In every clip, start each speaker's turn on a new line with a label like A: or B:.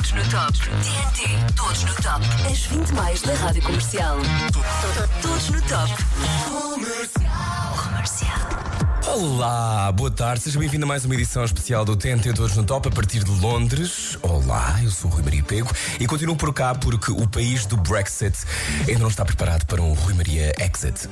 A: Todos no top. TNT, todos no top. As 20 mais da Rádio Comercial. Todos no top. Comercial.
B: Olá, boa tarde, seja bem-vindo a mais uma edição especial do TNT Todos no Top a partir de Londres. Olá, eu sou o Rui Maria Pego e continuo por cá porque o país do Brexit ainda não está preparado para um Rui Maria Exit.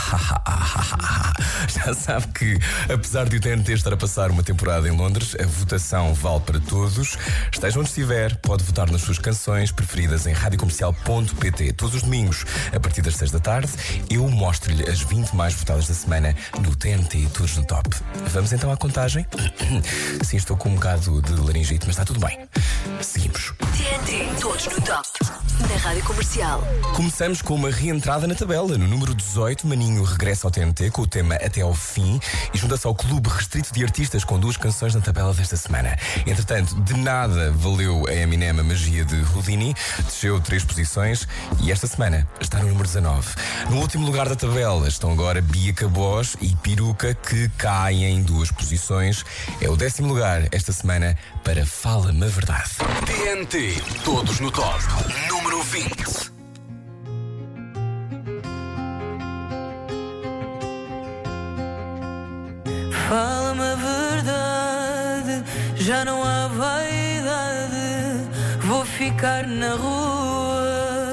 B: Já sabe que, apesar de o TNT estar a passar uma temporada em Londres, a votação vale para todos. Esteja onde estiver, pode votar nas suas canções preferidas em radiocomercial.pt. Todos os domingos, a partir das 6 da tarde, eu mostro-lhe as 20 mais votadas da semana no TNT Todos no Top. Vamos então à contagem? Sim, estou com um bocado de laringite, mas está tudo bem. Seguimos.
A: TNT, todos no top. Na Rádio Comercial.
B: Começamos com uma reentrada na tabela. No número 18, Maninho regressa ao TNT com o tema Até ao Fim e junta-se ao clube restrito de artistas com 2 canções na tabela desta semana. Entretanto, de nada valeu a Eminem a magia de Houdini, desceu 3 posições e esta semana está no número 19. No último lugar da tabela estão agora Bia Cabós e Peruca, que caem em 2 posições. É o 10º lugar esta semana para Fala-me a Verdade.
C: TNT, todos no top. Número 20.
D: Fala-me a verdade, já não há vaidade, vou ficar na rua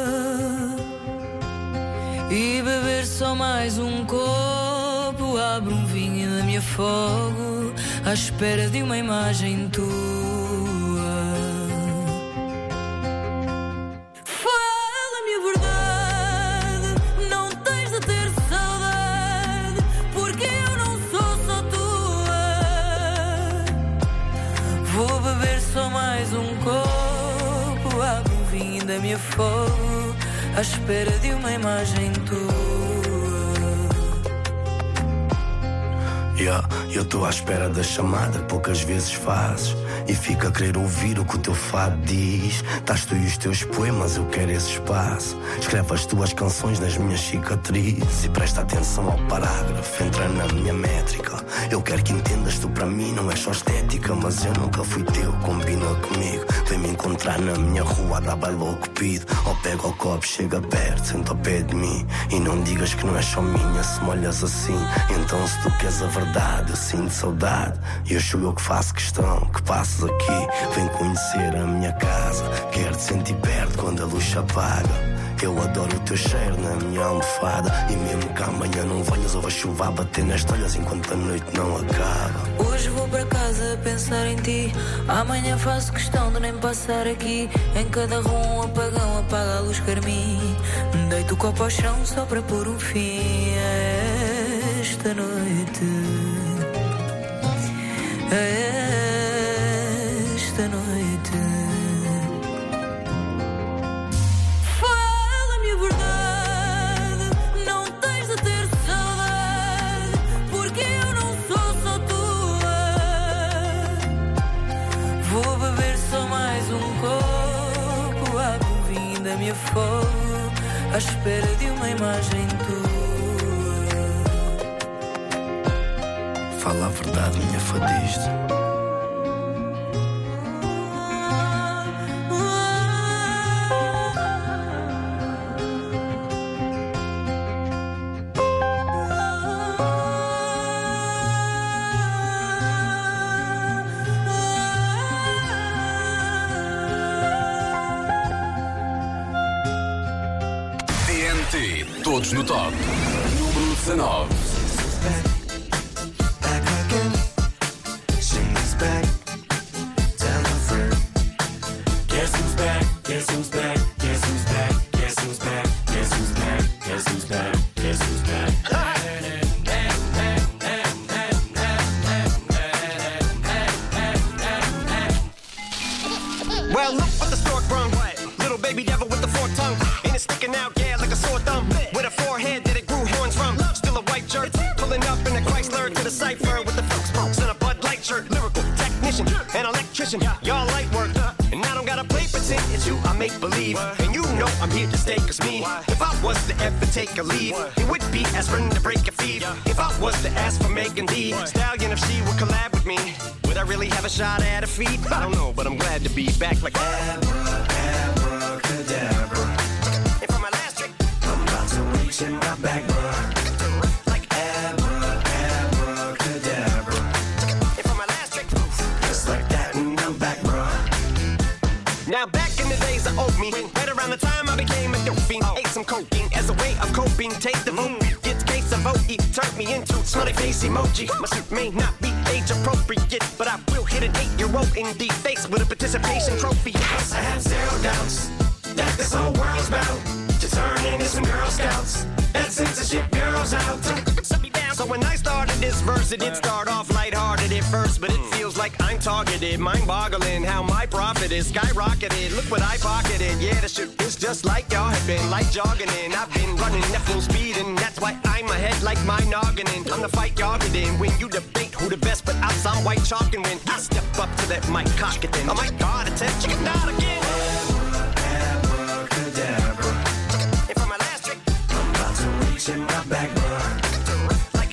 D: e beber só mais um copo. Abro um vinho da minha fogo à espera de uma imagem tua. Fala-me a verdade, não tens de ter saudade, porque eu não sou só tua. Vou beber só mais um copo, abro um vinho da minha fogo à espera de uma imagem tua.
E: Eu estou à espera da chamada que poucas vezes fazes e fico a querer ouvir o que o teu fado diz. Estás tu e os teus poemas, eu quero esse espaço. Escreve as tuas canções nas minhas cicatrizes e presta atenção ao parágrafo, entra na minha métrica. Eu quero que entendas, tu para mim não és só estética, mas eu nunca fui teu, combina comigo. Vem me encontrar na minha rua, dá baile ao cupido, ou pega o copo, chega perto, senta ao pé de mim e não digas que não és só minha se me olhas assim. Então se tu queres a verdade, eu sinto saudade e eu sou eu que faço questão que passes aqui. Vem conhecer a minha casa, quero te sentir perto quando a luz se apaga. Eu adoro o teu cheiro na minha almofada e mesmo que amanhã não venhas ou a chuva a bater nas telhas enquanto a noite não acaba.
D: Hoje vou para casa a pensar em ti, amanhã faço questão de nem passar aqui. Em cada rua um apagão apaga a luz carmim. Deito o copo ao chão só para pôr um fim a esta noite. Esta noite. Fala-me a verdade, não tens de ter saudade, porque eu não sou só tua. Vou beber só mais um copo, abro um vinho da minha fogo à espera de uma imagem tua.
E: Fala a verdade, minha fadista.
C: TNT, todos no top. Número 19.
F: Well, look what the stork brung. Little baby devil with the forked tongue. And it's sticking out, yeah, like a sore thumb. With a forehead that it grew horns from. Still a white jerk. Pulling up in a Chrysler to the cipher with the smokes and a Bud Light shirt. Lyrical technician and electrician. Y'all light work. And I don't got a play for pretend it's you, I make believe. And you know I'm here to stay, cause me, if I was to ever take a leave, it would be as friend to break a feed. If I was to ask for Megan Thee Stallion, if she would collab with me, would I really have a shot at a feat? I don't know, but I'm glad to be back like
E: abracadabra.
F: And for my last trick,
E: I'm about to reach in my back, bruh.
F: like
E: Abracadabra.
F: And for my last trick,
E: Just like that and I'm back, bruh.
F: now back in the days of old me, right around the time I became a dope fiend, ate some cocaine as a way of coping. Take the vote, get case of OE, turned me into smiley face emoji. My suit may not be age appropriate, but I will hit an 8-year-old in the face with a participation trophy.
E: Yes, I have zero doubts that this whole world's bound to turn into some Girl Scouts. That censorship bureau's out.
F: So when I started this verse, it did start off lighthearted at first, but it feels like I'm targeted. Mind-boggling how my profit is skyrocketed. Look what I pocketed. Yeah, the shit is just like y'all have been, like jogging in. I've been running at full speed, and that's why I'm ahead like my noggin. I'm the fight y'all get in. When you debate who the best, but I'm some white chalk, and when I step up to that mic, cock it then. Oh my God, attempt chicken out again.
E: Abracadabra.
F: And for my last trick,
E: I'm about to reach in my back, bruh.
F: like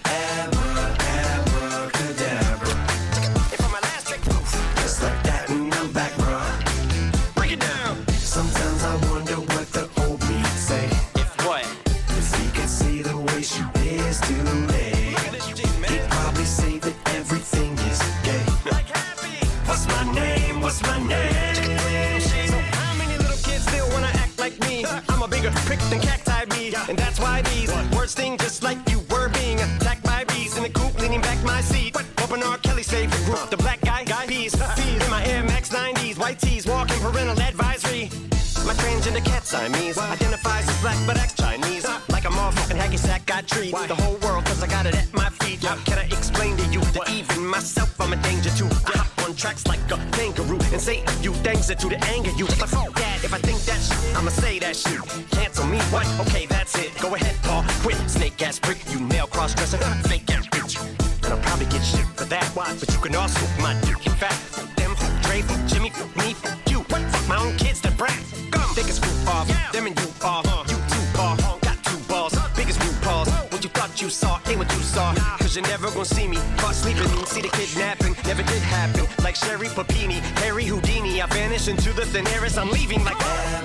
E: Abracadabra.
F: and for my last trick,
E: Just like that and I'm back, bruh.
F: break it down.
E: Sometimes I wonder what the old me say.
F: If what?
E: If he could see the way she is today,
F: Look at this G, man.
E: he'd probably say that everything is gay.
F: Like happy.
E: What's my name? What's my name?
F: So how many little kids still wanna act like me? I'm a bigger prick than cacti bee, and that's why these words sting just like you were being attacked by bees in the coop, leaning back my seat. Open R. Kelly's favorite group, the Black Guy Peas. In my Air Max 90s, white tees, walking parental advisory. My transgender cat Siamese identifies as black but acts Chinese. Like a motherfucking hacky sack, got treat the whole world cause I got it at my feet. How can I explain to you that even myself I'm a danger to? I hop on tracks like a kangaroo and say a few things that to the anger you. But fuck that, if I think that shit, I'ma say that shit. Cancel me, what? Okay, that's it. Go ahead, Paul, quit. Snake ass prick, you male cross-dresser, fake ass bitch. And I'll probably get shit for that, but you can also my dick. In fact, them, Dre, Jimmy, me, you. What? Fuck my own kids, that brat. Think it's group off, them and you are, you two are, got two balls, biggest group balls. What you thought you saw ain't what you saw, cause you're never gonna see me caught sleeping, see the kidnapping, never did happen. Like Sherry Papini, Harry Houdini, I vanish into the thin air as I'm leaving like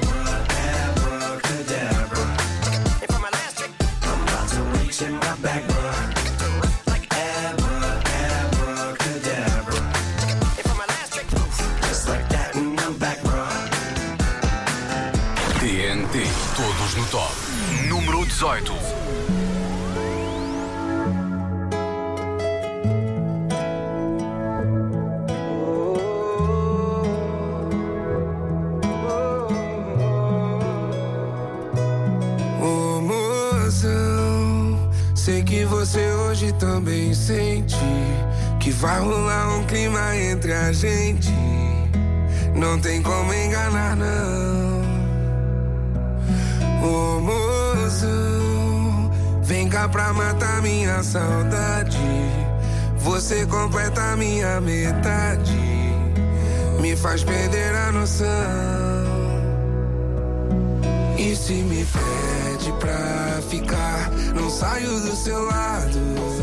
E: Abracadabra.
F: And for my last trick,
E: I'm about to reach in my back, bruh.
F: like
E: Abracadabra.
F: and for my last trick,
E: Just like that and I'm back, bruh.
C: TNT, todos no top. Número 18.
G: Ô mozão, sei que você hoje também sente que vai rolar um clima entre a gente. Não tem como enganar, não. Ô mozão, vem cá pra matar minha saudade. Você completa minha metade, me faz perder a noção. E se me pede pra ficar, não saio do seu lado.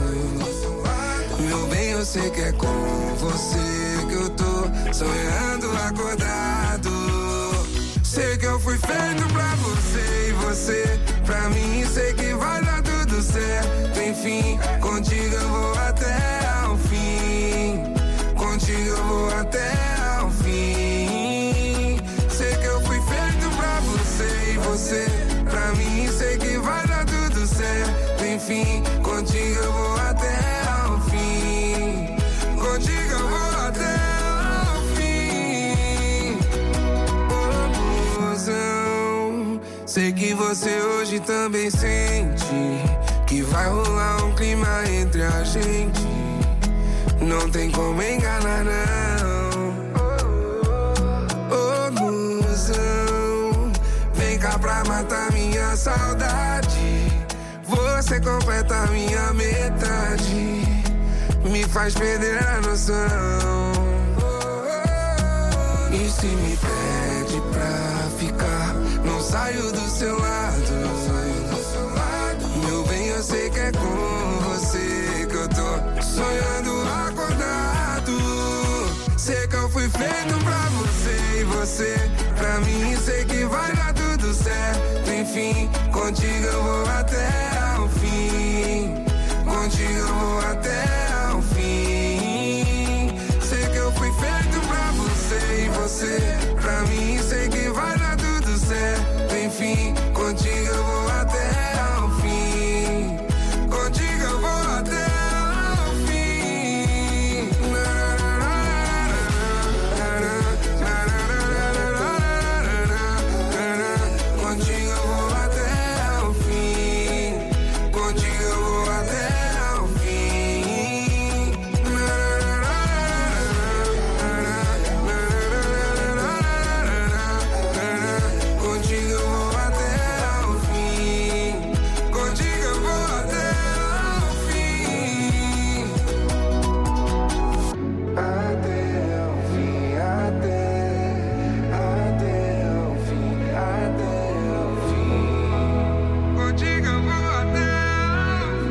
G: Meu bem, eu sei que é com você que eu tô sonhando acordado. Sei que eu fui feito pra você e você pra mim. Sei que vai dar tudo certo, enfim. Contigo eu vou até ao fim. Contigo eu vou até ao fim. Sei que eu fui feito pra você e você pra mim. Sei que vai dar tudo certo, enfim. Contigo eu vou até ao fim. Contigo eu vou até ao fim. Oh, mozão, sei que você hoje também sente que vai rolar um clima entre a gente. Não tem como enganar, não. Oh, mozão, vem cá pra matar minha saudade. Você completa minha metade, me faz perder a noção. E se me pede pra saio do seu lado. Meu bem, eu sei que é com você que eu tô sonhando acordado. Sei que eu fui feito pra você e você pra mim. Sei que vai dar tudo certo. Enfim, contigo eu vou até o fim. Contigo eu vou até o fim. Sei que eu fui feito pra você e você pra mim. Sei que vai dar tudo certo. Enfim, contigo eu vou até o fim. Contigo eu vou até o fim. Contigo eu vou até o fim. Contigo eu vou até o fim. Contigo eu vou até o fim. Contigo eu vou até o fim. Até o fim, até o fim, até o fim. Contigo eu vou até o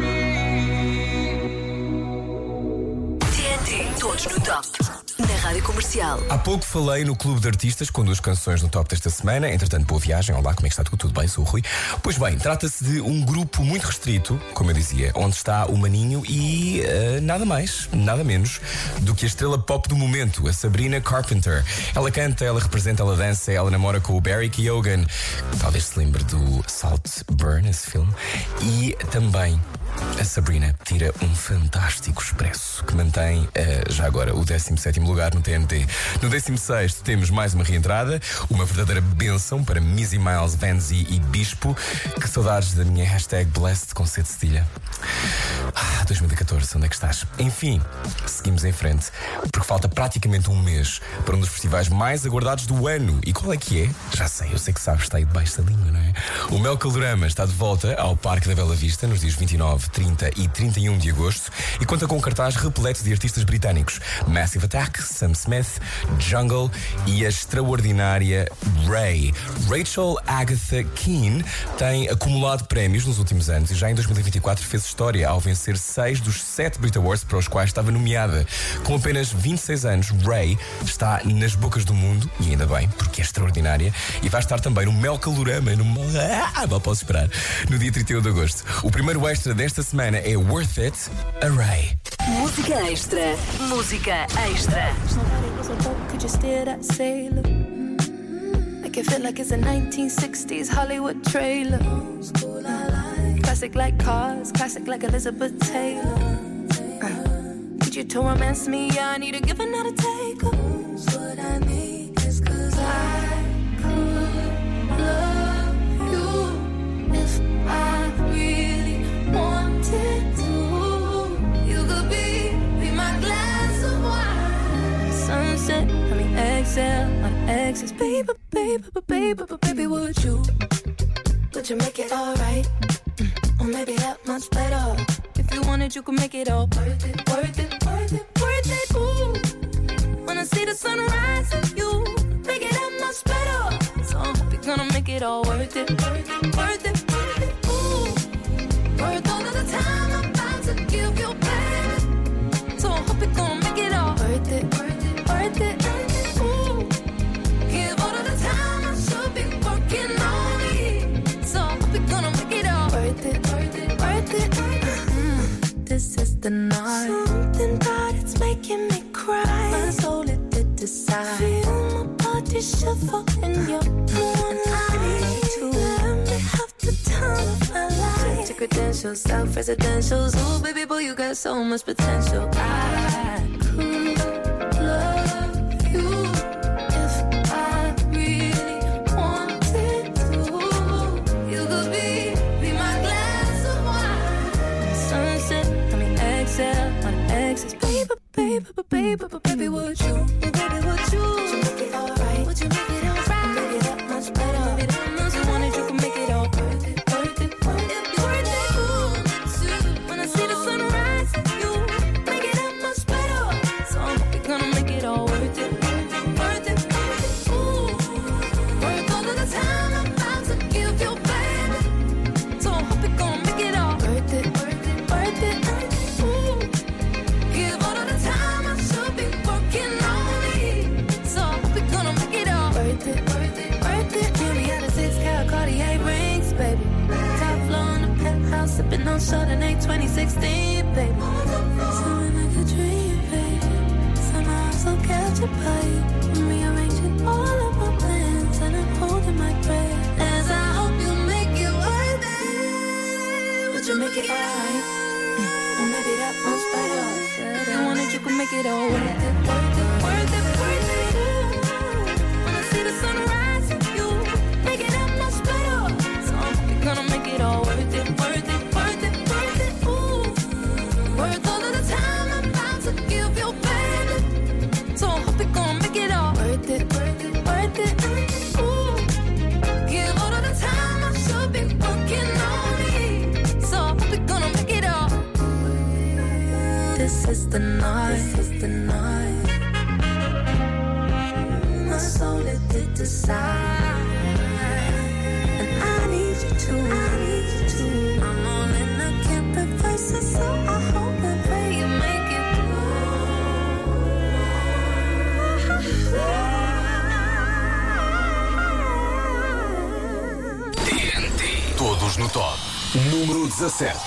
G: fim.
A: TNT, todos no top. Na Rádio Comercial.
B: Há pouco falei no Clube de Artistas com 2 canções no top desta semana. Entretanto, boa viagem. Olá, como é que está tudo? Tudo bem? Sou o Rui. Pois bem, trata-se de um grupo muito restrito, como eu dizia, onde está o Maninho e nada mais, nada menos do que a estrela pop do momento, a Sabrina Carpenter. Ela canta, ela representa, ela dança, ela namora com o Barry Keoghan. Talvez se lembre do Saltburn, esse filme. E também a Sabrina tira um fantástico expresso que mantém, já agora, o 17º lugar no TNT. No 16º temos mais uma reentrada, uma verdadeira bênção para Missy Miles, Vanzi e Bispo. Que saudades da minha hashtag Blessed com C de cedilha. 2014, onde é que estás? Enfim, seguimos em frente, porque falta praticamente um mês para um dos festivais mais aguardados do ano. E qual é que é? Já sei, eu sei que sabes, está aí debaixo da língua, não é? O Mel Calorama está de volta ao Parque da Bela Vista nos dias 29, 30 e 31 de agosto e conta com um cartaz repleto de artistas britânicos: Massive Attack, Sam Smith, Jungle e a extraordinária Ray. Rachel Agatha Keane tem acumulado prémios nos últimos anos e já em 2024 fez história ao vencer 6 dos 7 Brit Awards para os quais estava nomeada. Com apenas 26 anos, Ray está nas bocas do mundo, e ainda bem, porque é extraordinária, e vai estar também no Mel Calorama, mal posso esperar, no dia 31 de agosto. O primeiro extra desta semana é Worth It, a Ray.
A: Música extra. Música extra.
D: Could you steer that sailor? Make it feel like it's a 1960s Hollywood trailer. Classic like Cars, classic like Elizabeth Taylor. Need you to romance me, I need to give another take. What I need is 'cause I could love you if I really wanted to. You could be my glass of wine. Sunset, I mean exhale on exes. Baby, baby, would you make it alright? Or maybe that much better. If you wanted, you could make it all worth it, worth it, worth it, worth it. Ooh, when I see the sunrise and you make it that much better. So I hope you're gonna make it all worth it, worth it, worth it, worth it. Ooh, worth all of the time I'm about to give you, baby. So I hope you're gonna make it all worth it, worth it, worth it, worth it. Ooh, give all of the time I should be working on it. So I hope you're gonna make it all worth it, worth it, worth it. This is the night. Something about it's making me cry. My soul it did decide. Feel my body shiver in your one. I need to let me have the time of my life. Check your credentials, self-residentials. Oh baby boy, you got so much potential. I could love you if I really wanted to. You could be my glass of wine. Sunset, I mean exhale on exes. Baby, would you make it alright? Would you make it alright? Maybe that much better. Maybe that much you wanted, you can make it all worth it, worth it, worth it, worth it. Ooh, when I see the sunrise, you make it that much better. So I hope you're gonna make it all worth it, worth it, worth it, worth it. Ooh, worth all of the time I'm about to on Chardonnay 2016, baby. Something like a dream, baby. Somehow I'm so captured by you. Rearranging all of my plans, and I'm holding my breath as I hope you make it worth it. Would you make it alright? Or maybe that much better. If you wanted, you could make it all worth it, worth it, worth it, worth it. When I see the sunrise, you make it that much better. So I'm gonna make it all worth it, worth it, worth it, worth it. Ooh, worth all of the time I'm about to give you, baby. So I hope you're gonna make it all worth it, worth it, worth it. Ooh, give all of the time I should be working on me. So I hope you're gonna make it all. This is the night, this is the night. My soul it did decide, and I need you to, I need you to. I'm all in, I can't reverse it, so I hope and pray you make it
C: TNT. Todos no top. Número 17.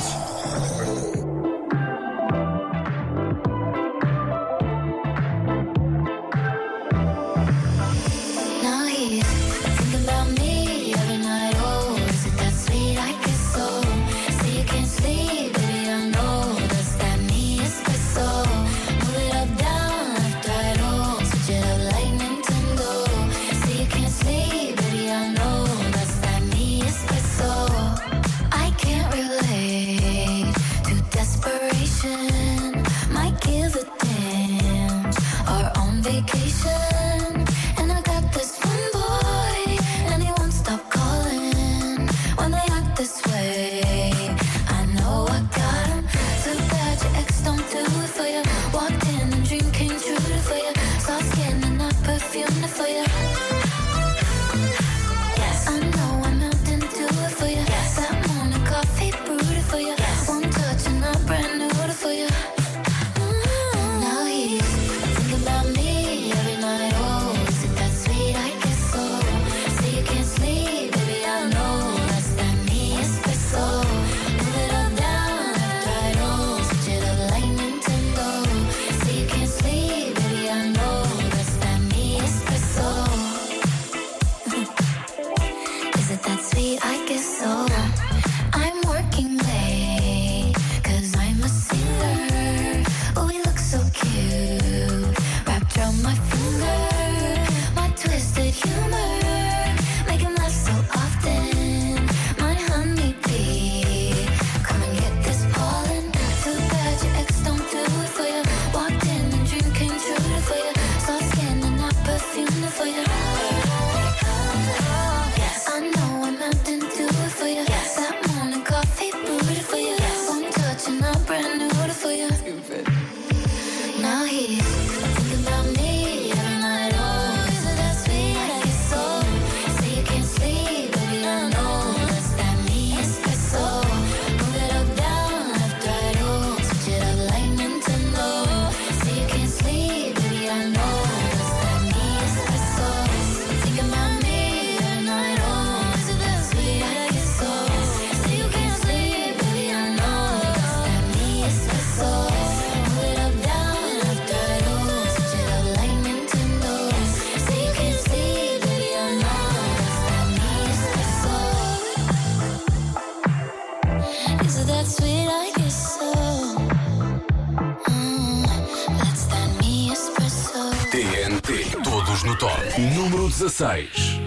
C: Todos no top. Número 16.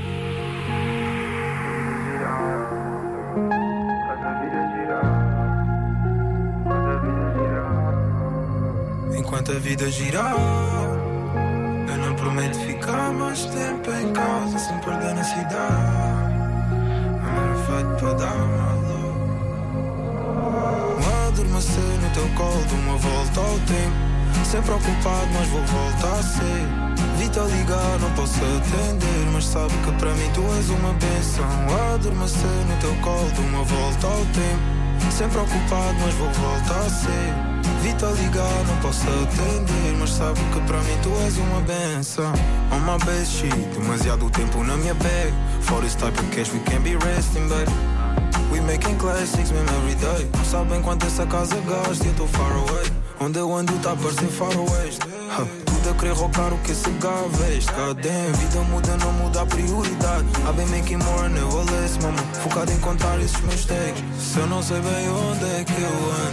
G: Enquanto a vida girar, eu não prometo ficar mais tempo em casa sem perder na cidade. Amor feito para dar mal. Vou adormecer no teu colo de uma volta ao tempo. Sempre ocupado, mas vou voltar a ser. Vi-te a ligar, não posso atender, mas sabe que para mim tu és uma bênção. Adormecer no teu colo de uma volta ao tempo. Sempre ocupado, mas vou voltar a ser. Vi-te a ligar, não posso atender, mas sabe que para mim tu és uma benção. On my bed sheet, demasiado tempo na minha bag. For this type of cash we can't be resting, baby. We making classics mesmo every day. Não sabem quanto essa casa gasta e eu tô far away. Onde eu ando tá a parecer far west. Tudo a querer rocar o que esse gajo veste. Cadê? Vida muda, não muda a prioridade. I've been making more, never less, mama. Focado em contar esses meus takes. Se eu não sei bem onde é que eu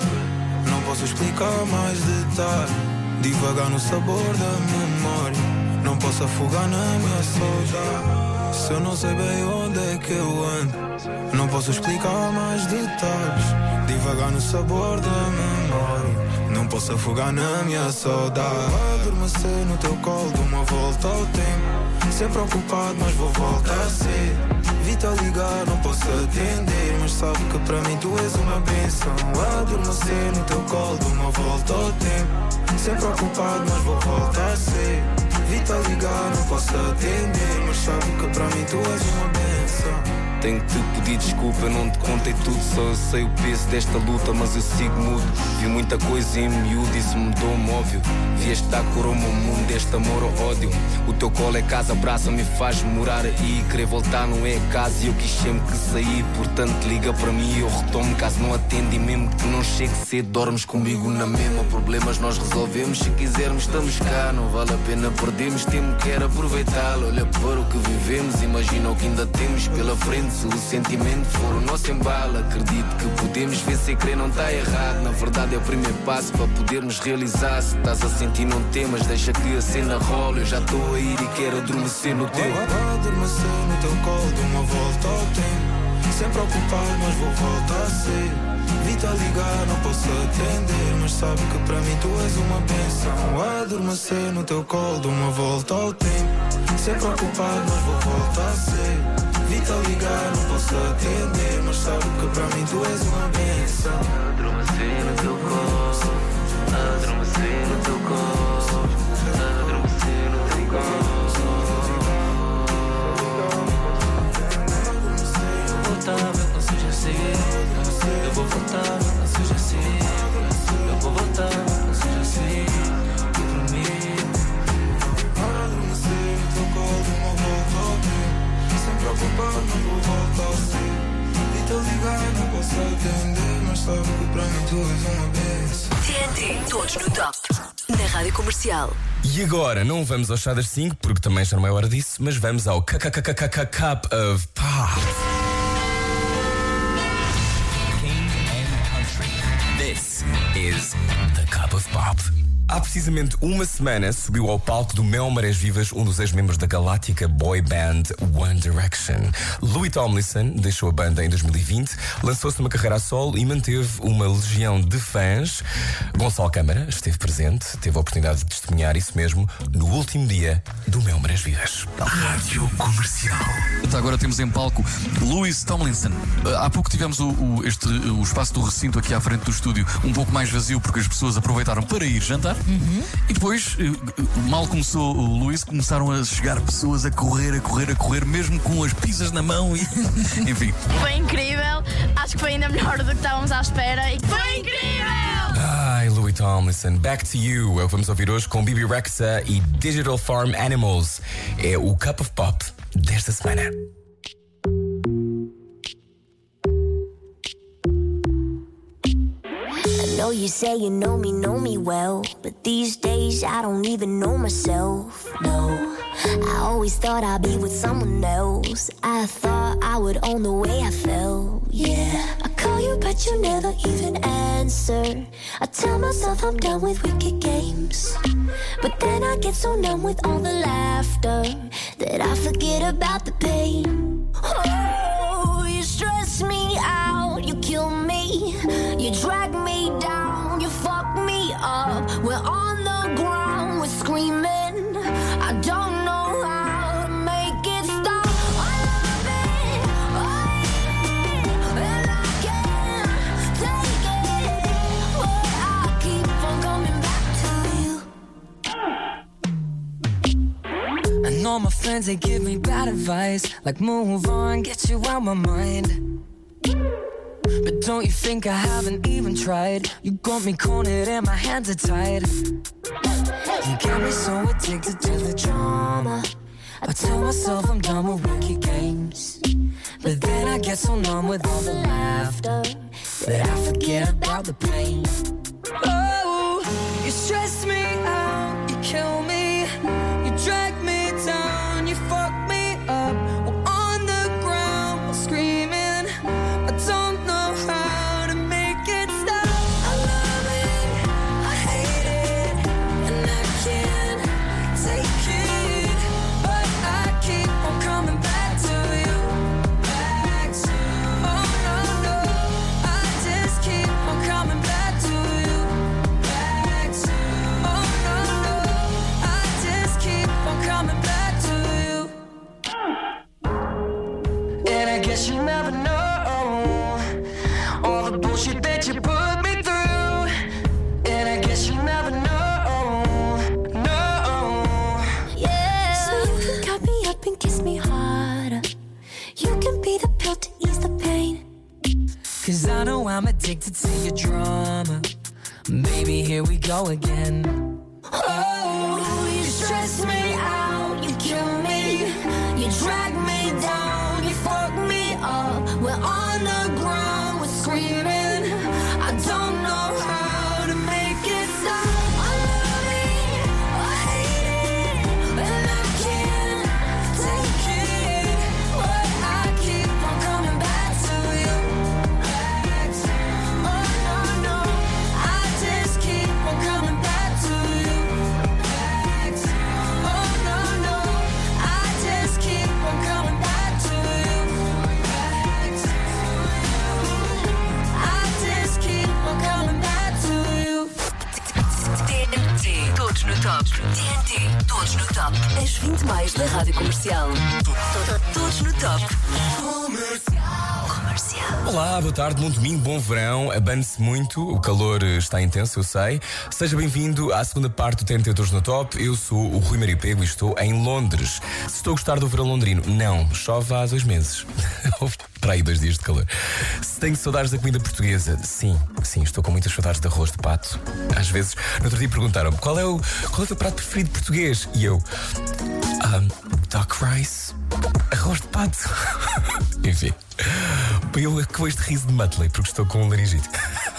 G: ando, não posso explicar mais detalhe. Devagar no sabor da memória, não posso afogar na minha saudade. Se eu não sei bem onde é que eu ando, não posso explicar mais detalhes. Devagar no sabor da memória, não posso afogar na minha saudade. Adormecer no teu colo, dou uma volta ao tempo. Sempre ocupado, mas vou voltar a ser. Vi-te a ligar, não posso atender, mas sabe que para mim tu és uma bênção. Adormecer no teu colo, dou uma volta ao tempo. Sempre ocupado, mas vou voltar a ser. Vi-te a ligar, não posso atender, mas sabe que para mim tu és uma bênção.
B: Tenho que te pedir desculpa, eu não te contei tudo. Só eu sei o peso desta luta, mas eu sigo mudo. Vi muita coisa em miúdo, isso mudou-me óbvio. Vi esta cor ao meu mundo, deste amor ou ódio. O teu colo é casa, abraça-me e faz morar aí. Querer voltar não é casa e eu quis sempre que sair. Portanto liga para mim e eu retomo. Caso não atende e mesmo que não chegue cedo, dormes comigo na mesma. Problemas nós resolvemos, se quisermos estamos cá. Não vale a pena perdermos, temos que aproveitá-lo. Olha para o que vivemos, imagina o que ainda temos pela frente. Se o sentimento for o nosso embalo, acredito que podemos ver sem querer não está errado. Na verdade é o primeiro passo para podermos realizar. Se estás a sentir não temas, deixa que a cena rola. Eu já estou a ir e quero adormecer no teu.
G: Adormecer no teu colo, dou uma volta ao tempo. Sempre ocupado, mas vou voltar a ser. Vi-te a ligar, não posso atender, mas sabe que para mim tu és uma bênção. Adormecer no teu colo, dou uma volta ao tempo. Sempre ocupado, mas vou voltar a ser. Vi-te a ligar, não posso atender, mas sabe que para mim tu és uma bênção.
D: Adormecer no teu colo, adormecer no teu colo, adormecer no teu colo. Voltar, meu não seja assim. Eu vou voltar, meu não seja assim. Eu vou voltar, meu não seja assim. Por mim.
G: Adormecer no teu colo, uma volta ao tempo. Sempre ocupado, mas vou voltar a ser. Vi-te a ligar, não posso atender, mas sabe que para mim tu és uma bênção.
A: TNT, todos no top. Na Rádio Comercial.
B: E agora, não vamos ao chá das 5, porque também já não é hora disso, mas vamos ao Cup of Pop. King and Country. This is the Cup of Pop. Há precisamente uma semana subiu ao palco do Mel Marés Vivas um dos ex-membros da galáctica boy band One Direction. Louis Tomlinson deixou a banda em 2020, lançou-se numa carreira a solo e manteve uma legião de fãs. Gonçalo Câmara esteve presente, teve a oportunidade de testemunhar isso mesmo no último dia do Mel Marés Vivas.
C: Rádio Comercial.
H: Agora temos em palco Louis Tomlinson. Há pouco tivemos o espaço do recinto aqui à frente do estúdio um pouco mais vazio porque as pessoas aproveitaram para ir jantar. E depois, mal começou o Luís, começaram a chegar pessoas a correr, mesmo com as pizzas na mão e enfim.
I: Foi incrível, acho que foi ainda melhor do que estávamos à espera e foi incrível!
B: Ai, Louis Tomlinson, Back to You é o que vamos ouvir hoje com Bibi Rexha e Digital Farm Animals. É o Cup of Pop desta semana.
J: I know you say you know me well, but these days I don't even know myself, no. I always thought I'd be with someone else. I thought I would own the way I felt, yeah. I call you but you never even answer. I tell myself I'm done with wicked games, but then I get so numb with all the laughter that I forget about the pain. Oh, you stress me out, you kill me, you drag me down, you fuck me up. We're on the ground, we're screaming. I don't know how to make it stop. I love it, and I can't take it, but I keep on coming back to you.
D: And all my friends, they give me bad advice, like move on, get you out my mind. But don't you think I haven't even tried? You got me cornered and my hands are tied. You got me so addicted to the drama. I tell myself I'm done with rookie games, but then I get so numb with all the laughter that I forget about the pain. Oh, you stress me out, you kill me, you drag me down, you fuck me up. We're on the ground, we're screaming. I don't know how to make it stop. I love it, I hate it, and I can't take it, but I keep on coming back to you, back to you. Oh no, no, I just keep on coming back to you, back to you. Oh no, no, I just keep on coming back to you. And I guess you never know all the bullshit that you put me through. And I guess you never know, no. Yeah. So you can cut me up and kiss me harder. You can be the pill to ease the pain. 'Cause I know I'm addicted to your drama. Baby, here we go again. Oh, you stress me out, you kill me, you drag me down, you fuck me up. We're on the ground, we're screaming. I don't know how to make it stop. I love it, I hate it, and I can't take it, but I keep on coming back to you, back to you. Oh no, no, I just keep on coming back to you, back to you. Oh no, no, I just keep on coming back to you, back to you. I just keep on coming back to you.
A: TNT, todos no top. TNT, todos no top. As 20 mais da Rádio Comercial. Todos no top. Comercial.
B: Olá, boa tarde, bom domingo, bom verão. Abane-se muito, o calor está intenso, eu sei. Seja bem-vindo à segunda parte do TNT Todos no Top. Eu sou o Rui Maria Pego e estou em Londres. Se estou a gostar do verão londrino, não, chove há 2 meses. Para aí 2 dias de calor. Se tenho saudades da comida portuguesa, sim, estou com muitas saudades de arroz de pato. Às vezes, no outro dia perguntaram-me qual é o teu prato preferido português? E eu, duck rice, arroz de pato. Enfim, eu com este riso de Muttley porque estou com um laringite.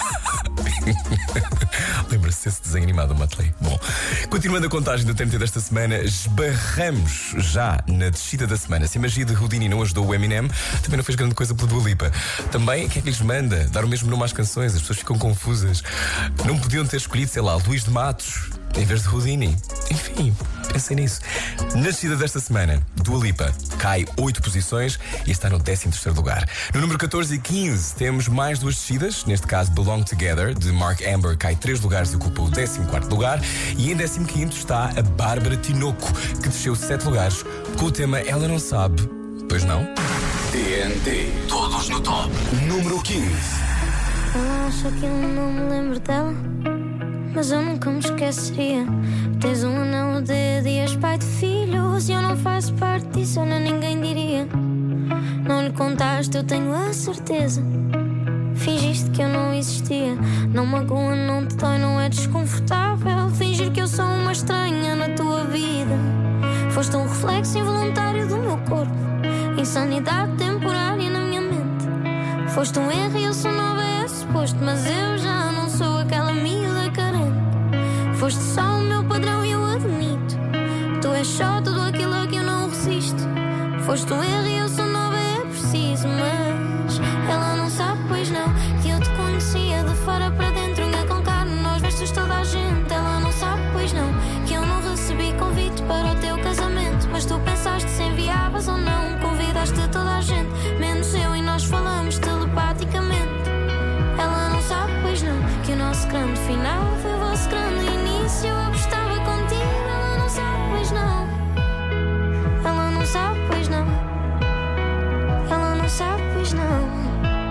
B: Lembra-se desse desenho animado, Muttley? Bom, continuando a contagem do TNT desta semana, esbarramos já na descida da semana. Se a magia de Houdini não ajudou o Eminem, também não fez grande coisa pela Dua Lipa. Também, o que é que lhes manda? Dar o mesmo nome às canções, as pessoas ficam confusas. Não podiam ter escolhido, sei lá, Luís de Matos em vez de Houdini. Enfim, pensem nisso. Na descida desta semana, Dua Lipa cai 8 posições e está no 13º lugar. No número 14 e 15 temos mais 2 descidas. Neste caso, Belong Together, de Mark Amber, cai 3 lugares e ocupa o 14º lugar. E em 15º está a Bárbara Tinoco, que desceu 7 lugares com o tema Ela Não Sabe. Pois não?
C: TNT, todos no top. Número 15.
J: Ela acha que eu não me lembro dela, mas eu nunca me esqueceria. Tens um anel no dedo e és pai de filhos, e eu não faço parte disso, eu nem ninguém diria. Não lhe contaste, eu tenho a certeza. Fingiste que eu não existia. Não magoa, não te dói, não é desconfortável fingir que eu sou uma estranha na tua vida. Foste um reflexo involuntário do meu corpo, insanidade temporária na minha mente. Foste um erro e eu sou nova, é suposto, mas eu já não sou aquela miúda carente. Foste só o meu padrão e eu admito. Tu és só tudo aquilo a que eu não resisto. Foste um erro e eu sou nova, é preciso, mas ela não sabe, pois não, que eu te conhecia de fora para dentro, unha com carne, nós vestes toda a gente. Ela não sabe, pois não, que eu não recebi convite para o teu casamento, mas tu pensaste se enviavas ou não. Convidaste toda a gente, menos eu, e nós falamos telepaticamente. Ela não sabe, pois não, que o nosso grande final foi o vosso grande início. Eu apostava contigo. Ela não sabe, pois não. Ela não sabe, pois não. Ela não sabe, pois não.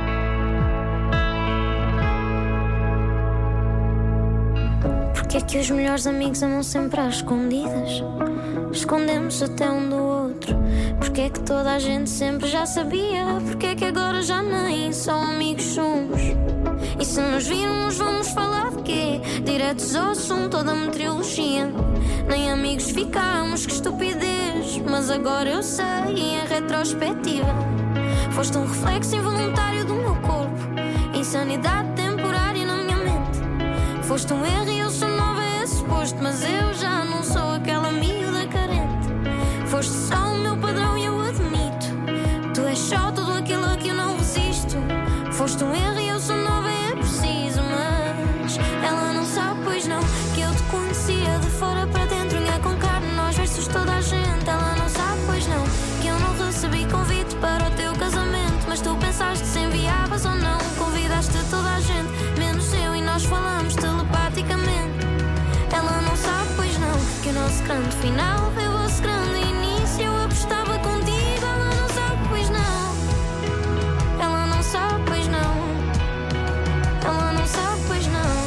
J: Porque é que os melhores amigos amam sempre às escondidas? Escondemos até um do outro. Porque é que toda a gente sempre já sabia? Porque é que agora já nem só amigos somos? E se nos virmos vamos falar de quê? Diretos ao assunto, toda a meteorologia. Nem amigos ficamos, que estupidez. mas agora eu sei, em retrospectiva. Foste um reflexo involuntário do meu corpo, insanidade temporária na minha mente. Foste um erro e eu sou nova a esse posto, mas eu já não sou aquela miúda carente. Foste só o meu padrão e eu admito, tu és só tudo aquilo a que eu não resisto. Foste um erro e eu sou nova, é preciso, mas ela não sabe, pois não, que eu te conhecia de fora para dentro, unha com carne, nós versus toda a gente. Ela não sabe, pois não, que eu não recebi convite para o teu casamento, mas tu pensaste se enviavas ou não. Convidaste toda a gente, menos eu, e nós falamos telepaticamente. Ela não sabe, pois não, que o nosso grande final foi o vosso grande início. Eu apostava contigo, ela não sabe, pois não. Ela não sabe, pois não. Ela não sabe, pois não.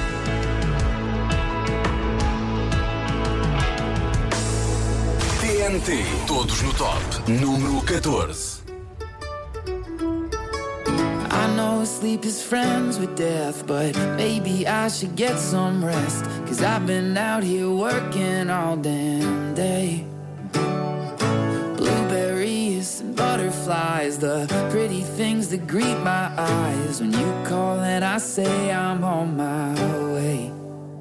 C: TNT, todos no top. Número 14.
K: I know sleep is friends with death, but maybe I should get some rest, 'cause I've been out here working all damn day. Blueberries and butterflies, the pretty things that greet my eyes. When you call and I say I'm on my way.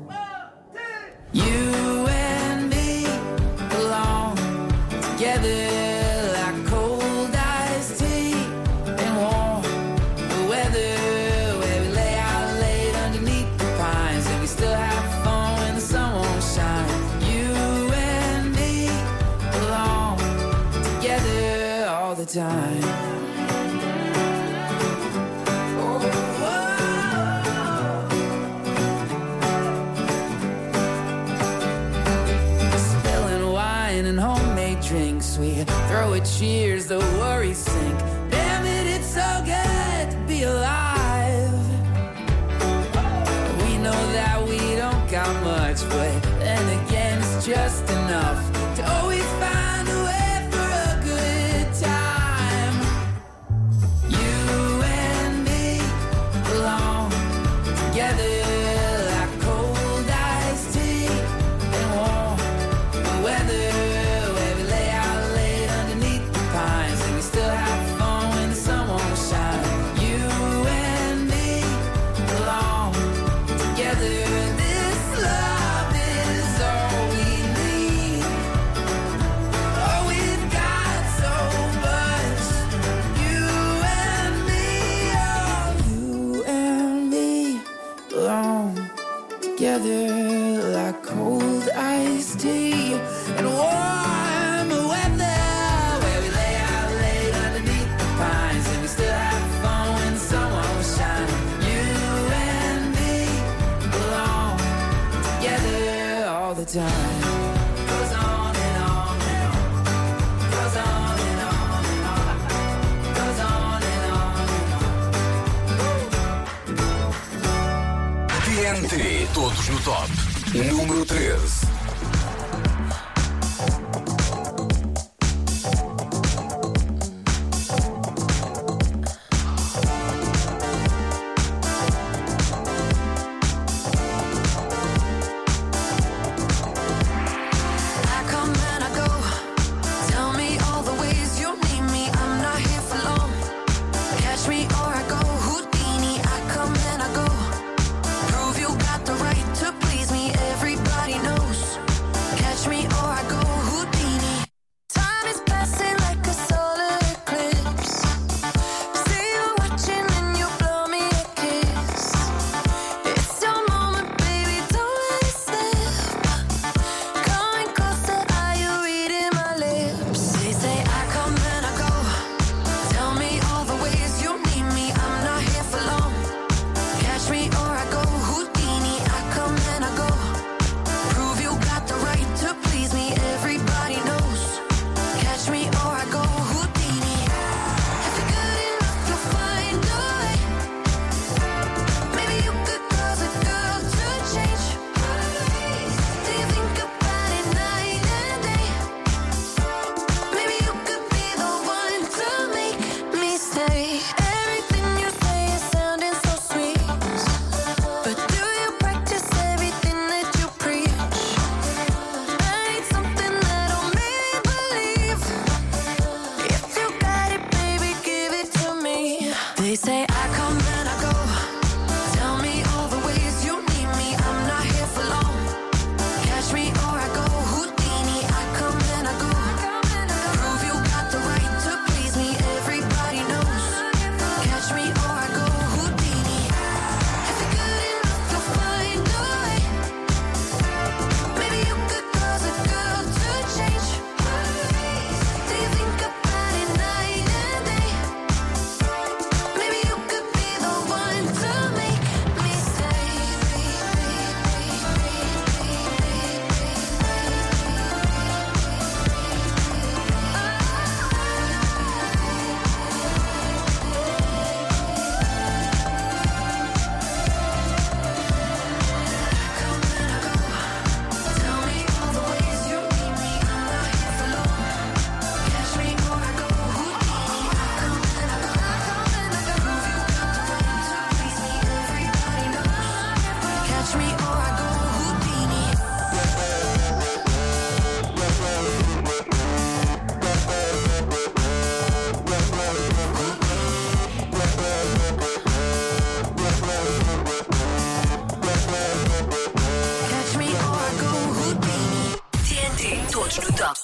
K: You and me belong together like cold iced tea and warm weather, where we lay out late underneath the pines, and we still have fun when the sun won't shine. You and me belong together all the time. Spilling wine and homemade drinks, we throw a cheers, the worries sink. Damn it, it's so good to be alive. We know that we don't got much, but then again it's just enough to always find a way for a good time. You and me belong together like cold iced tea and warm weather, where we lay out late underneath the pines, and we still have fun when the sun won't shine. You and me belong together. This love is all we need. Oh, we've got so much. You and me, oh, you and me belong together like cold iced tea and warm weather, where we lay out late underneath the pines, and we still have fun when the sun won't shine. You and me belong together all the time. Goes on and on and on. Goes on and on and on. Goes on and on and on.
C: TNT, todos no top. Número 13.
D: I come and I go. Tell me all the ways you need me. I'm not here for long. Catch me or I go Houdini. I come and I go. Prove you got the right to please me. Everybody knows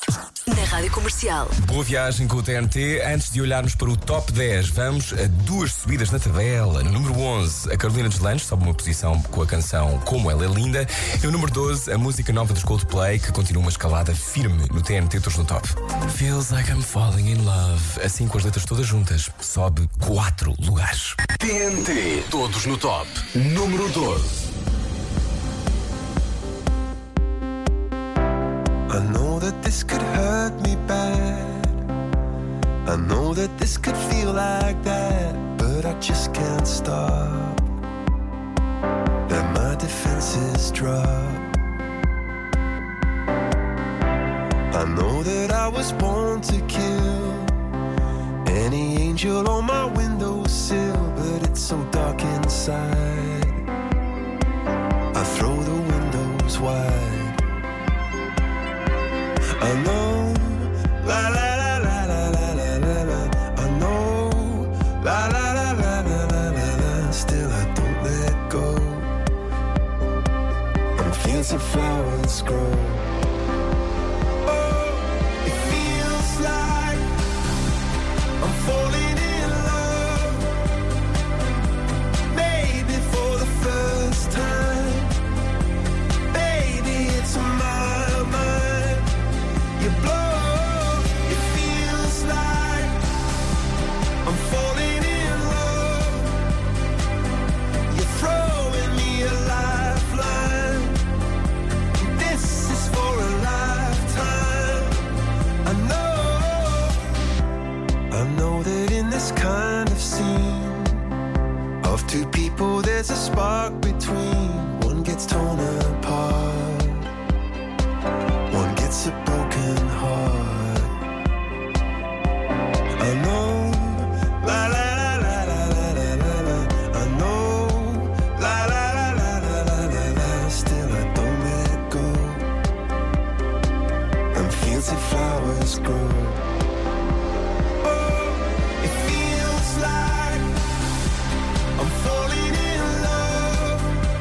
A: Na Rádio Comercial.
B: Boa viagem com o TNT. Antes de olharmos para o top 10, vamos a duas subidas na tabela. No número 11, a Carolina Deslandes sobe uma posição com a canção Como Ela é Linda. E no número 12, a música nova dos Coldplay, que continua uma escalada firme no TNT Todos no Top. Feels like I'm falling in love. Assim, com as letras todas juntas, sobe 4 lugares.
C: TNT Todos no Top. Número 12.
L: I know that this could hurt me bad. I know that this could feel like that, but I just can't stop. Let my defenses drop. I know that I was born to kill any angel on my windowsill, but it's so dark inside. I throw the windows wide. I know, la la la la la la la la la. I know, la la la la la la la la. Still I don't let go. And fields of flowers grow. Oh, it feels like I'm falling in love. Maybe for the first time. Baby, it's my mind. You blow, it feels like I'm falling in love. You're throwing me a lifeline. This is for a lifetime. I know that in this kind of scene of two people there's a spark between. One gets torn apart, one gets a broken heart. I know, la la la la la la la la. I know, la la la la la la la la. Still I don't let go. And fields of flowers grow. Oh, it feels like I'm falling in love.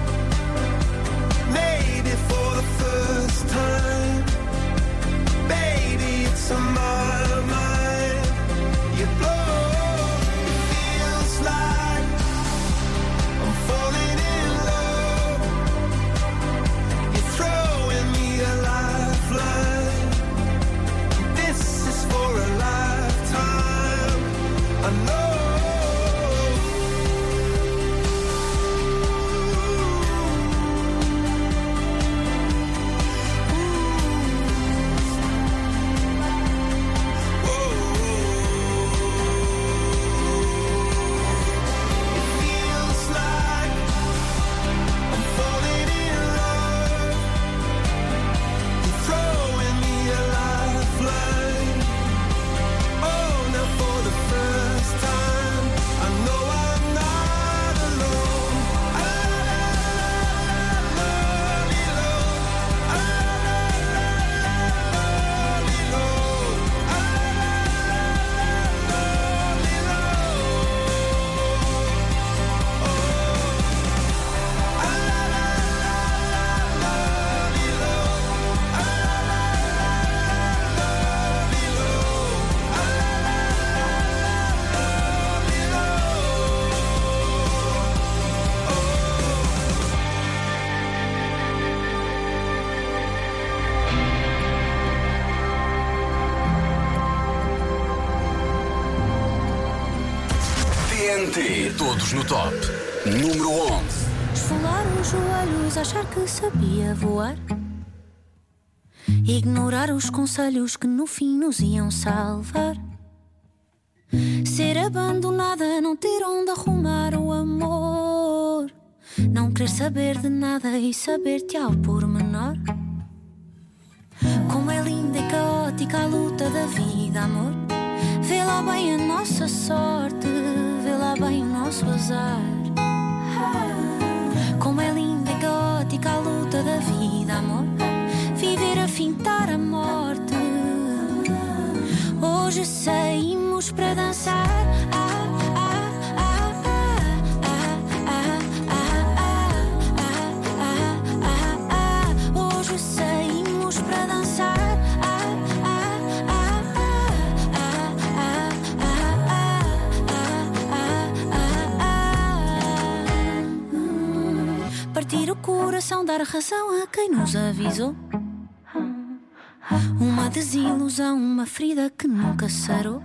L: Maybe for the first time. Baby, it's on my mind. You blow, it feels like I'm falling in love. You're throwing me a lifeline. This is for a lifetime. I know.
C: TNT Todos no Top. Número 11.
D: Esfolar os joelhos, achar que sabia voar. Ignorar os conselhos que no fim nos iam salvar. Ser abandonada, não ter onde arrumar o amor. Não querer saber de nada e saber-te ao pormenor. Como é linda e caótica a luta da vida, amor. Vê lá bem a nossa sorte, vê lá bem o nosso azar. Como é linda e caótica a luta da vida, amor. Viver a fintar a morte. Hoje saímos para dançar. Hoje saímos para dançar.
M: dar razão a quem nos avisou. Uma desilusão, uma ferida que nunca sarou.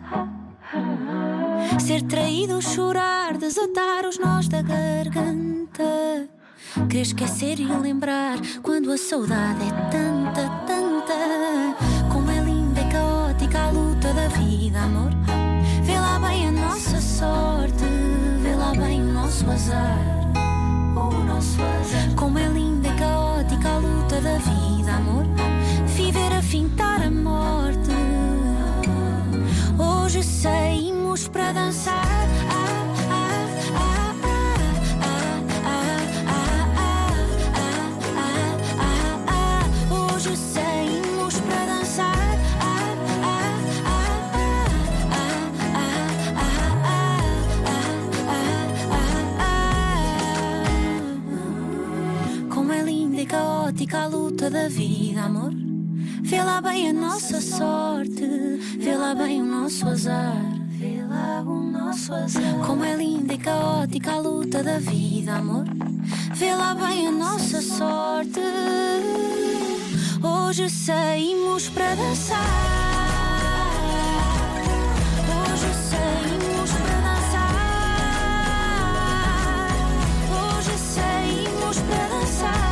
M: Ser traído, chorar, desatar os nós da garganta. Querer esquecer e lembrar quando a saudade é tanta, tanta. Como é linda e caótica a luta da vida, amor. Vê lá bem a nossa sorte, vê lá bem o nosso azar. Como é linda e caótica a luta da vida, amor. Viver a fintar a morte. Hoje saímos para dançar. Hoje saímos para dançar. Como é linda e caótica a luta da vida, amor. Vê lá bem a nossa sorte, vê lá bem o nosso azar. Vê lá o nosso azar. Como é linda e caótica a luta da vida, amor. Vê lá bem a nossa sorte. Hoje saímos para dançar. Hoje saímos para dançar. Hoje saímos para dançar.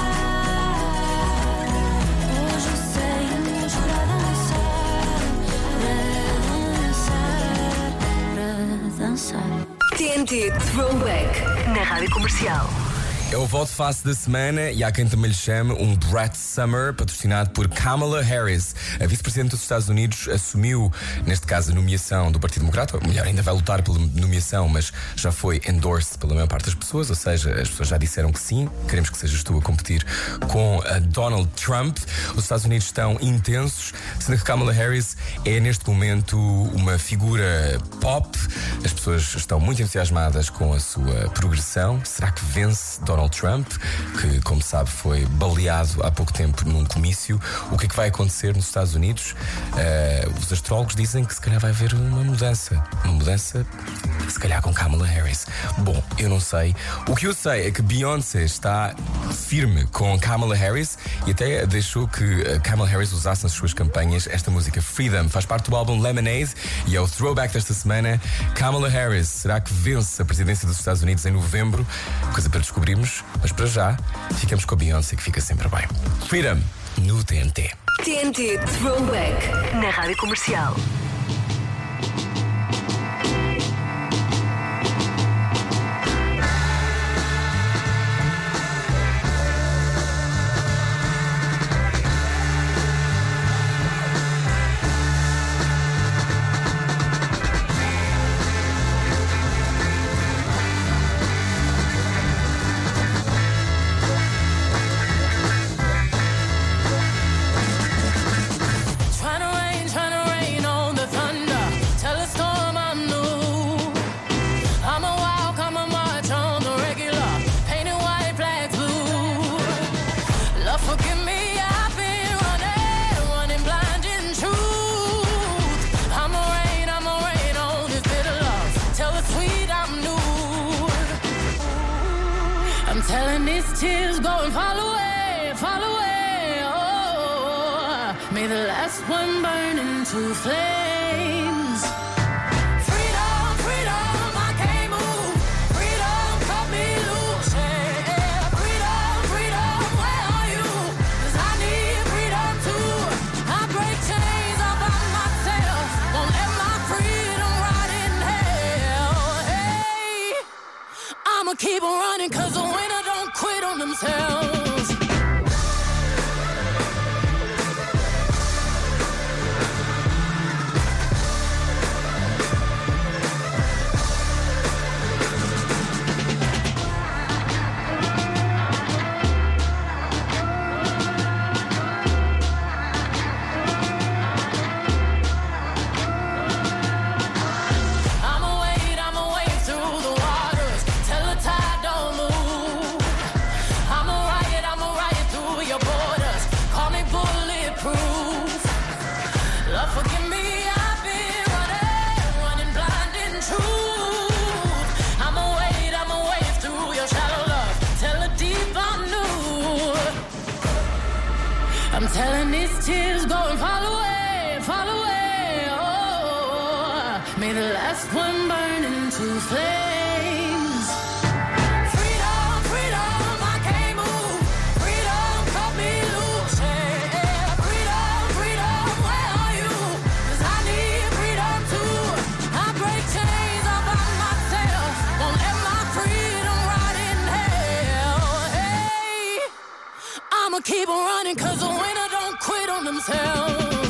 A: TNT Throwback na Rádio Comercial.
B: É o voto face da semana e há quem também lhe chame um Brett Summer, patrocinado por Kamala Harris. A vice-presidente dos Estados Unidos assumiu, neste caso, a nomeação do Partido Democrata. Ou melhor, ainda vai lutar pela nomeação, mas já foi endorsed pela maior parte das pessoas, ou seja, as pessoas já disseram que sim. Queremos que sejas tu a competir com a Donald Trump. Os Estados Unidos estão intensos, sendo que Kamala Harris é, neste momento, uma figura pop. As pessoas estão muito entusiasmadas com a sua progressão. Será que vence Donald Trump, que, como sabe, foi baleado há pouco tempo num comício? O que é que vai acontecer nos Estados Unidos? Os astrólogos dizem que se calhar vai haver uma mudança, se calhar com Kamala Harris. Bom, eu não sei. O que eu sei é que Beyoncé está firme com Kamala Harris e até deixou que Kamala Harris usasse nas suas campanhas esta música Freedom. Faz parte do álbum Lemonade e é o throwback desta semana. Kamala Harris, será que vence a presidência dos Estados Unidos em novembro? Coisa para descobrirmos, mas para já ficamos com a Beyoncé, que fica sempre bem. Freedom no TNT.
A: TNT Throwback na Rádio Comercial.
K: Telling these tears go and fall away, fall away. Oh, may the last one burn into flames. Freedom, freedom, I can't move. Freedom, cut me loose. Yeah. Freedom, freedom, where are you? 'Cause I need freedom too. I break chains all by myself. Won't let my freedom rot in hell. Hey, I'ma keep on running 'cause the winner don't quit on themselves. I'ma wade through the waters till the tide don't move. I'ma ride through your borders. Call me bulletproof. Lord, forgive me, I've been running blind in truth. I'ma wade through your shallow love till the deep I knew. Telling these tears go and fall away, fall away. Oh, may the last one burn into flames. Freedom, freedom, I can't move. Freedom, cut me loose. Yeah. Freedom, freedom, where are you? 'Cause I need freedom too. I break chains all by myself. Won't let my freedom rot in hell. Hey, I'ma keep on running 'cause the winner don't quit on themselves.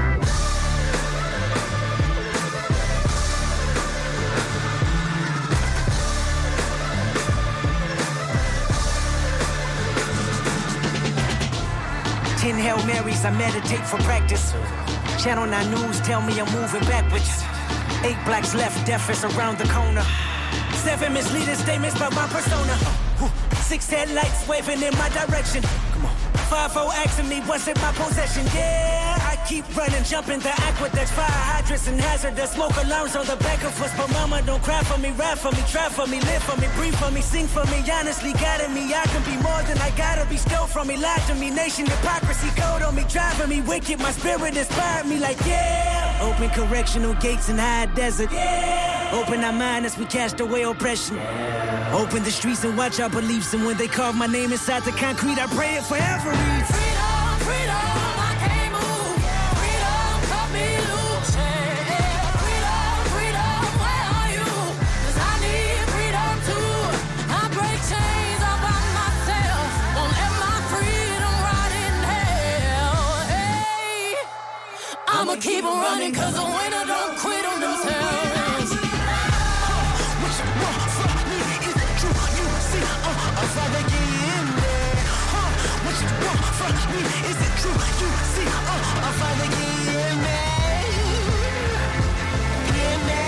N: Ten Hail Marys, I meditate for practice. Channel 9 News tell me I'm moving backwards. 8 blacks left, death is around the corner. 7 misleading statements about my persona. 6 headlights waving in my direction. Come on. 5-0 asking me what's in my possession. Yeah, I keep running, jumping the aqueducts, fire hydrants and hazardous smoke alarms on the back of us. But mama, don't cry for me, rap for me, try for me, live for me, breathe for me, sing for me. Honestly, guiding me, I can be more than I gotta be. Stole from me, lied to me, nation hypocrisy, code on me, driving me wicked. My spirit inspired me like yeah. Open correctional gates in high desert. Yeah. Open our mind as we cast away oppression. Yeah. Open the streets and watch our beliefs. And when they carve my name inside the concrete, I pray it forever reads.
K: Freedom, freedom, I can't move. Freedom, cut me loose. Yeah. Freedom, freedom, where are you? 'Cause I need freedom too. I break chains all by myself. Won't let my freedom rot in hell. Hey, I'ma keep on running 'cause the winner don't quit on themselves. What you want from me? Is it true? You see, I'll fight again. What you want from me? Is it true? You see, I'll fight again, man. Yeah, man.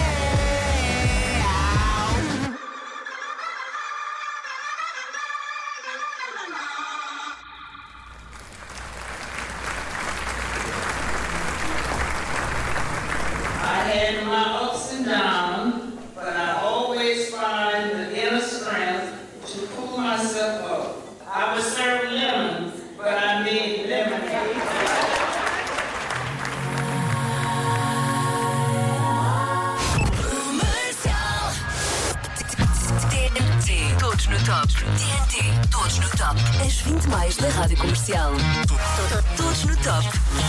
O: I had my ups and downs, but I always find the inner strength to pull myself up. I would serve lemons, but I made lemonade.
A: TNT, todos no top. TNT, todos no top. As 20 mais da Rádio Comercial. Todos no top.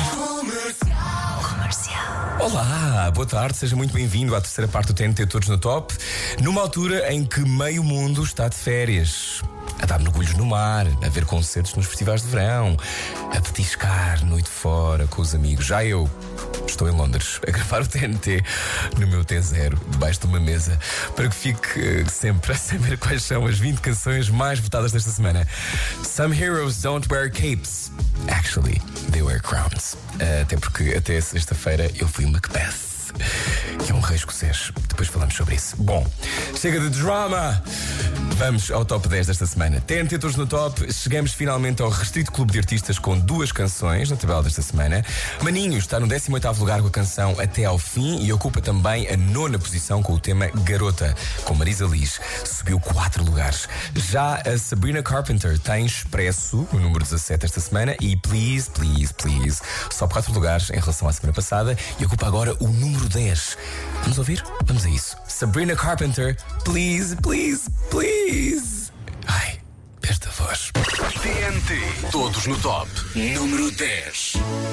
A: Comercial.
B: Olá, boa tarde, seja muito bem-vindo à terceira parte do TNT Todos no Top, numa altura em que meio mundo está de férias. A dar mergulhos no mar, a ver concertos nos festivais de verão, a petiscar noite fora com os amigos. Já eu estou em Londres a gravar o TNT no meu T0, debaixo de uma mesa, para que fique sempre a saber quais são as 20 canções mais votadas desta semana. Some heroes don't wear capes. Actually, they wear crowns. Até porque até sexta-feira eu fui Macbeth, que é um rei escocês. Depois falamos sobre isso. Bom, chega de drama. Vamos ao top 10 desta semana. TNT Todos no Top. Chegamos finalmente ao restrito clube de artistas com 2 canções na tabela desta semana. Maninho está no 18º lugar com a canção Até ao Fim e ocupa também a 9ª posição com o tema Garota, com Marisa Liz. Subiu 4 lugares. Já a Sabrina Carpenter tem Expresso no número 17 esta semana e Please, Please, Please sobe 4 lugares em relação à semana passada e ocupa agora o número 10. Vamos ouvir? Vamos a isso. Sabrina Carpenter, Please, Please, Please. Ai, esta voz.
C: TNT, todos no top. Número 10.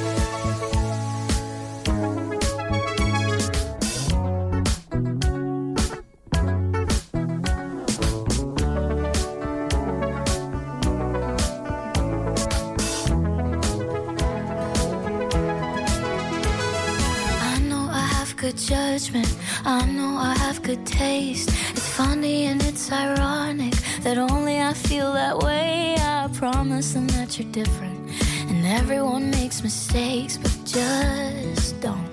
M: Good judgment, I know I have good taste. It's funny and it's ironic that only I feel that way. I promise them that you're different, and everyone makes mistakes, but just don't.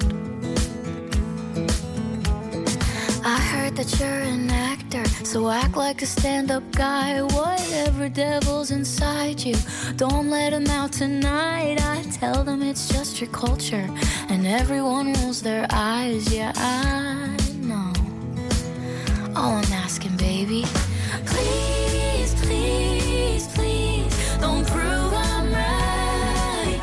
M: I heard that you're an actor, so act like a stand-up guy. Whatever devil's inside you, don't let him out tonight. I tell them it's just your culture, and everyone rolls their eyes. Yeah, I know. All I'm asking, baby, please, please, please, don't prove I'm right.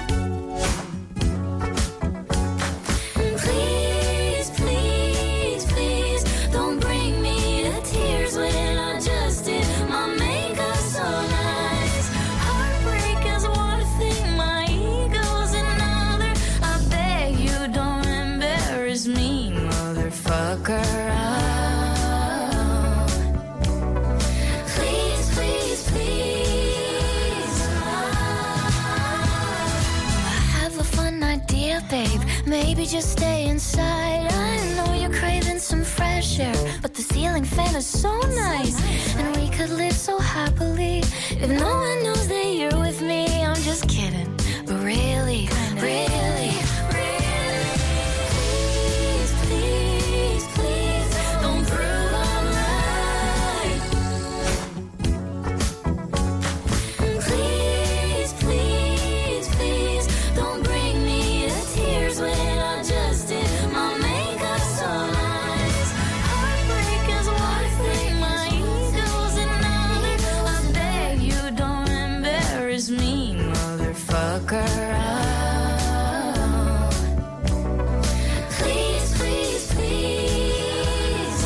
D: fuck around. Please, please, please. I have a fun idea, babe. Maybe just stay inside. I know you're craving some fresh air, but the ceiling fan is so nice. And we could live so happily if no one knows that you're with me. I'm just kidding, but really, really, really, please, please, please, don't prove I'm right. Please, please, please, don't bring me to tears when I just did my makeup so nice. Heartbreak is one thing, my ego's another. I beg you don't embarrass me, motherfucker. Please, please, please.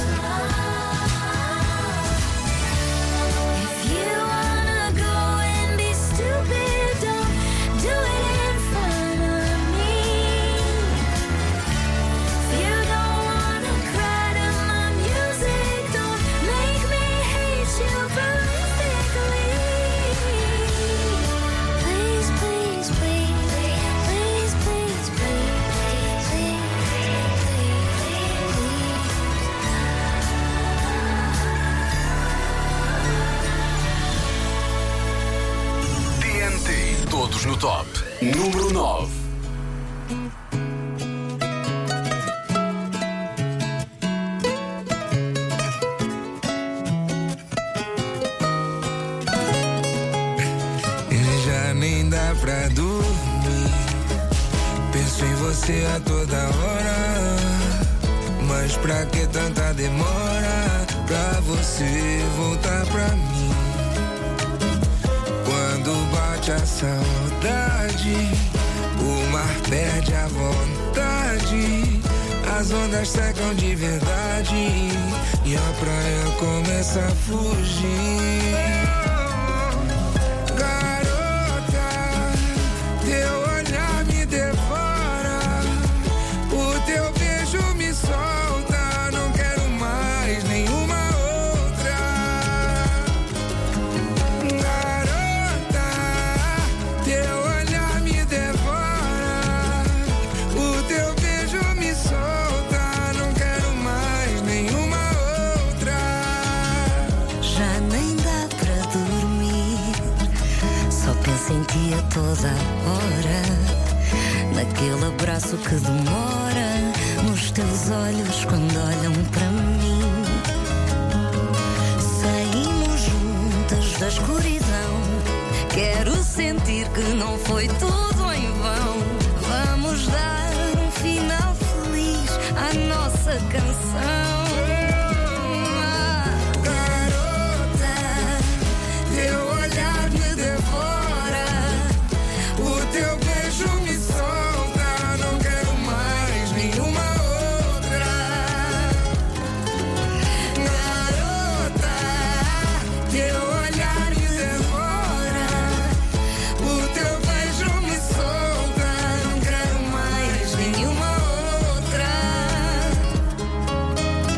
D: If you wanna go and be stupid, don't do it in front of me. If you don't wanna cry to my music, don't make me hate you prolifically. Please, please, please, please, please, please, please,
C: TNT, todos no top. Número 9.
G: Já nem dá pra dormir. Penso em você a toda hora. Mas pra que tanta demora pra você voltar pra mim? Quando bate a saudade, o mar perde a vontade. As ondas secam de verdade e a praia começa a fugir. Teu olhar me devora, o teu beijo me solta. Não quero mais nenhuma outra. Garota, teu olhar me devora, o teu beijo me solta. Não quero mais nenhuma outra.
D: Já nem dá pra dormir, só penso em ti a toda hora. Naquele abraço que demora, nos teus olhos quando olham para mim. Saímos juntas da escuridão, quero sentir que não foi tudo em vão. Vamos dar um final feliz à nossa canção. Garota, teu olhar me devora, o teu beijo me solta. Não quero mais nenhuma outra. Garota, teu olhar me devora, o teu beijo me solta. Não quero mais nenhuma outra.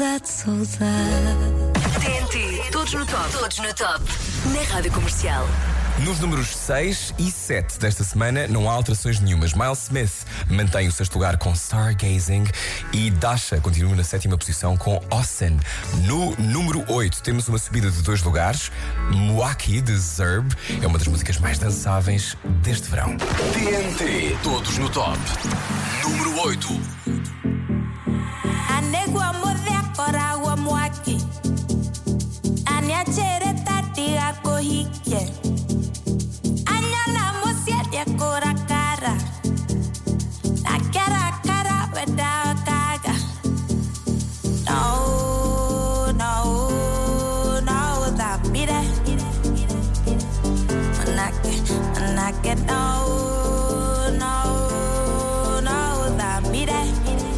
M: saudade, saudade.
A: TNT, todos no top. Todos no top. Na Rádio Comercial.
B: Nos números 6 e 7 desta semana não há alterações nenhumas. Miles Smith mantém o sexto lugar com Stargazing e Dasha continua na sétima posição com Austin. No número 8 temos uma subida de 2 lugares. Mwaki de Zerb é uma das músicas mais dançáveis deste verão.
C: TNT, todos no top. Número 8.
P: Anegua modea koragua Mwaki. Ania chere tatia kohike. Cora cara, la cara without gaga. No, that me there. When I get no, that me there.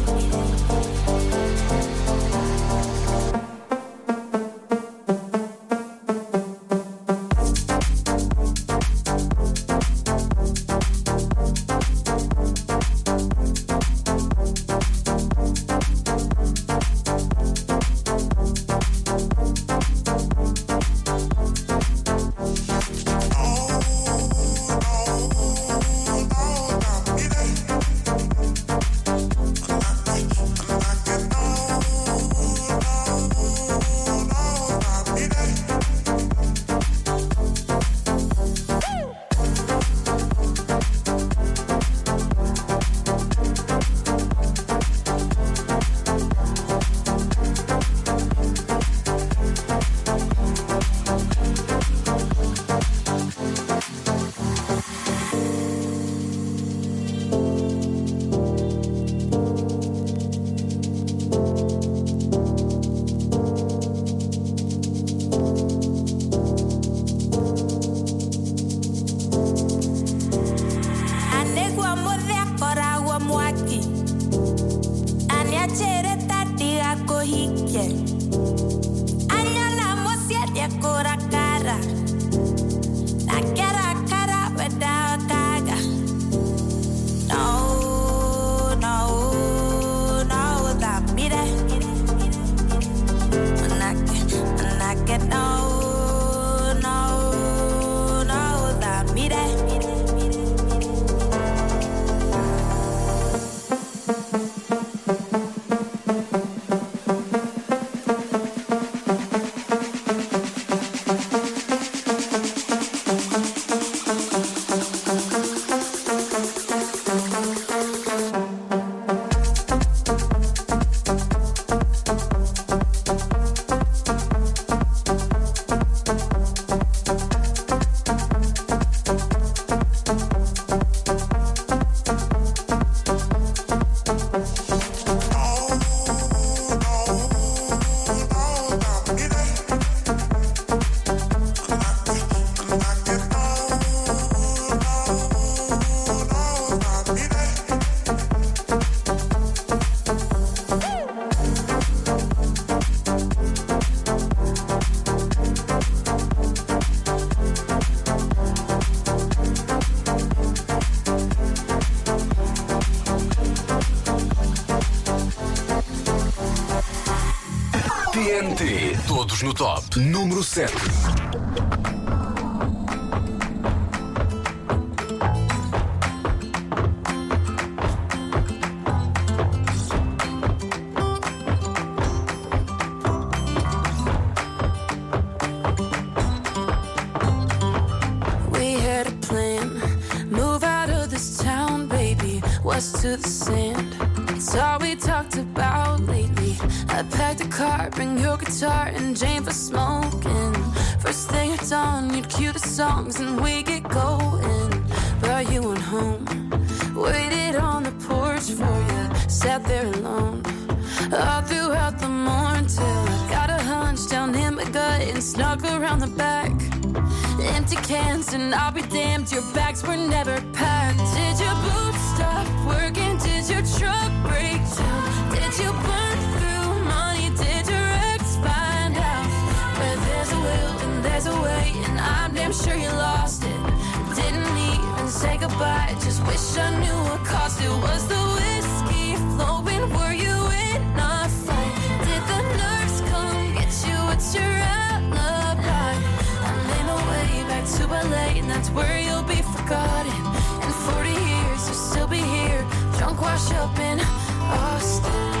C: TNT, todos no top. Número 7.
D: To the sand, it's all we talked about lately. I packed a car, bring your guitar and Jane for smoking. First thing at dawn, you'd cue the songs and we get going. But you went home, waited on the porch for you, sat there alone all throughout the morning till I got a hunch down in my gut and snuck around the back. Empty cans and I'll be damned, your bags were never packed. Did your boobs stop working? Did your truck break down? Did you burn through money? Did your ex find out? Where there's a will and there's a way, and I'm damn sure you lost it. Didn't even say goodbye, just wish I knew what caused it. Was the whiskey flowing? Were you in a fight? Did the it's your alibi. I'm in a way back to LA, and that's where you'll be forgotten. In 40 years, you'll still be here, drunk, washed up in Austin.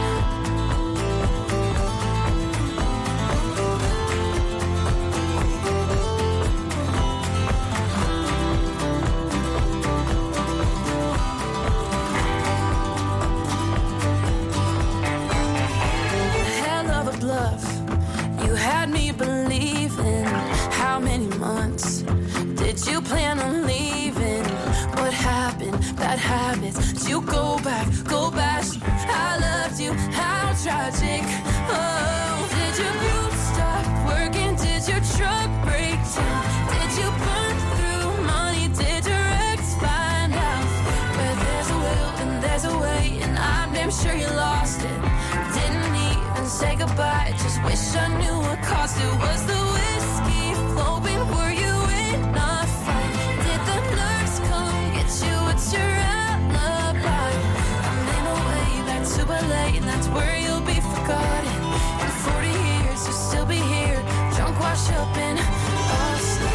D: You had me believing. How many months did you plan on leaving? What happened? Bad habits. Did you go back? I loved you. How tragic. Oh, did your boot stop working? Did your truck break down? Did you burn through money? Did your ex find out? Where there's a will and there's a way, and I'm damn sure you lost it. Didn't even say goodbye, just wish I knew what caused it. Was the whiskey flowing? Were you in a fight? Did the nurse come get you? It's your alibi. I'm in a way back to LA, and that's where you'll be forgotten. In 40 years, you'll still be here, drunk, washed up in Austin.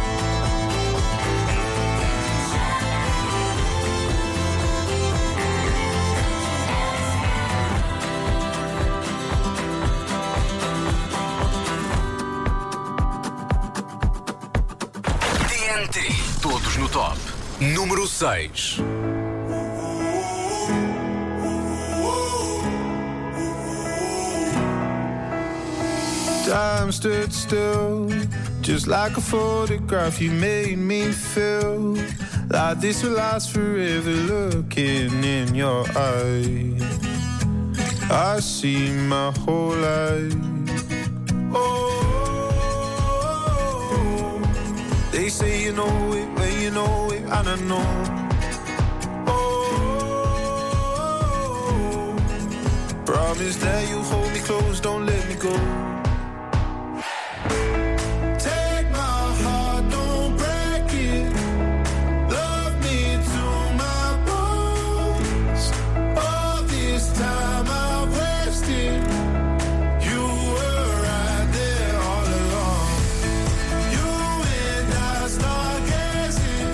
C: Todos no top. Número 6.
Q: Time stood still, just like a photograph. You made me feel like this will last forever. Looking in your eyes, I see my whole life. Oh, they say you know it when you know it, and I know. Oh, promise that you'll hold me close, don't let me go. Take my heart, don't break it. Love me to my bones. All this time I've wasted. You were right there all along. You and I start gazing,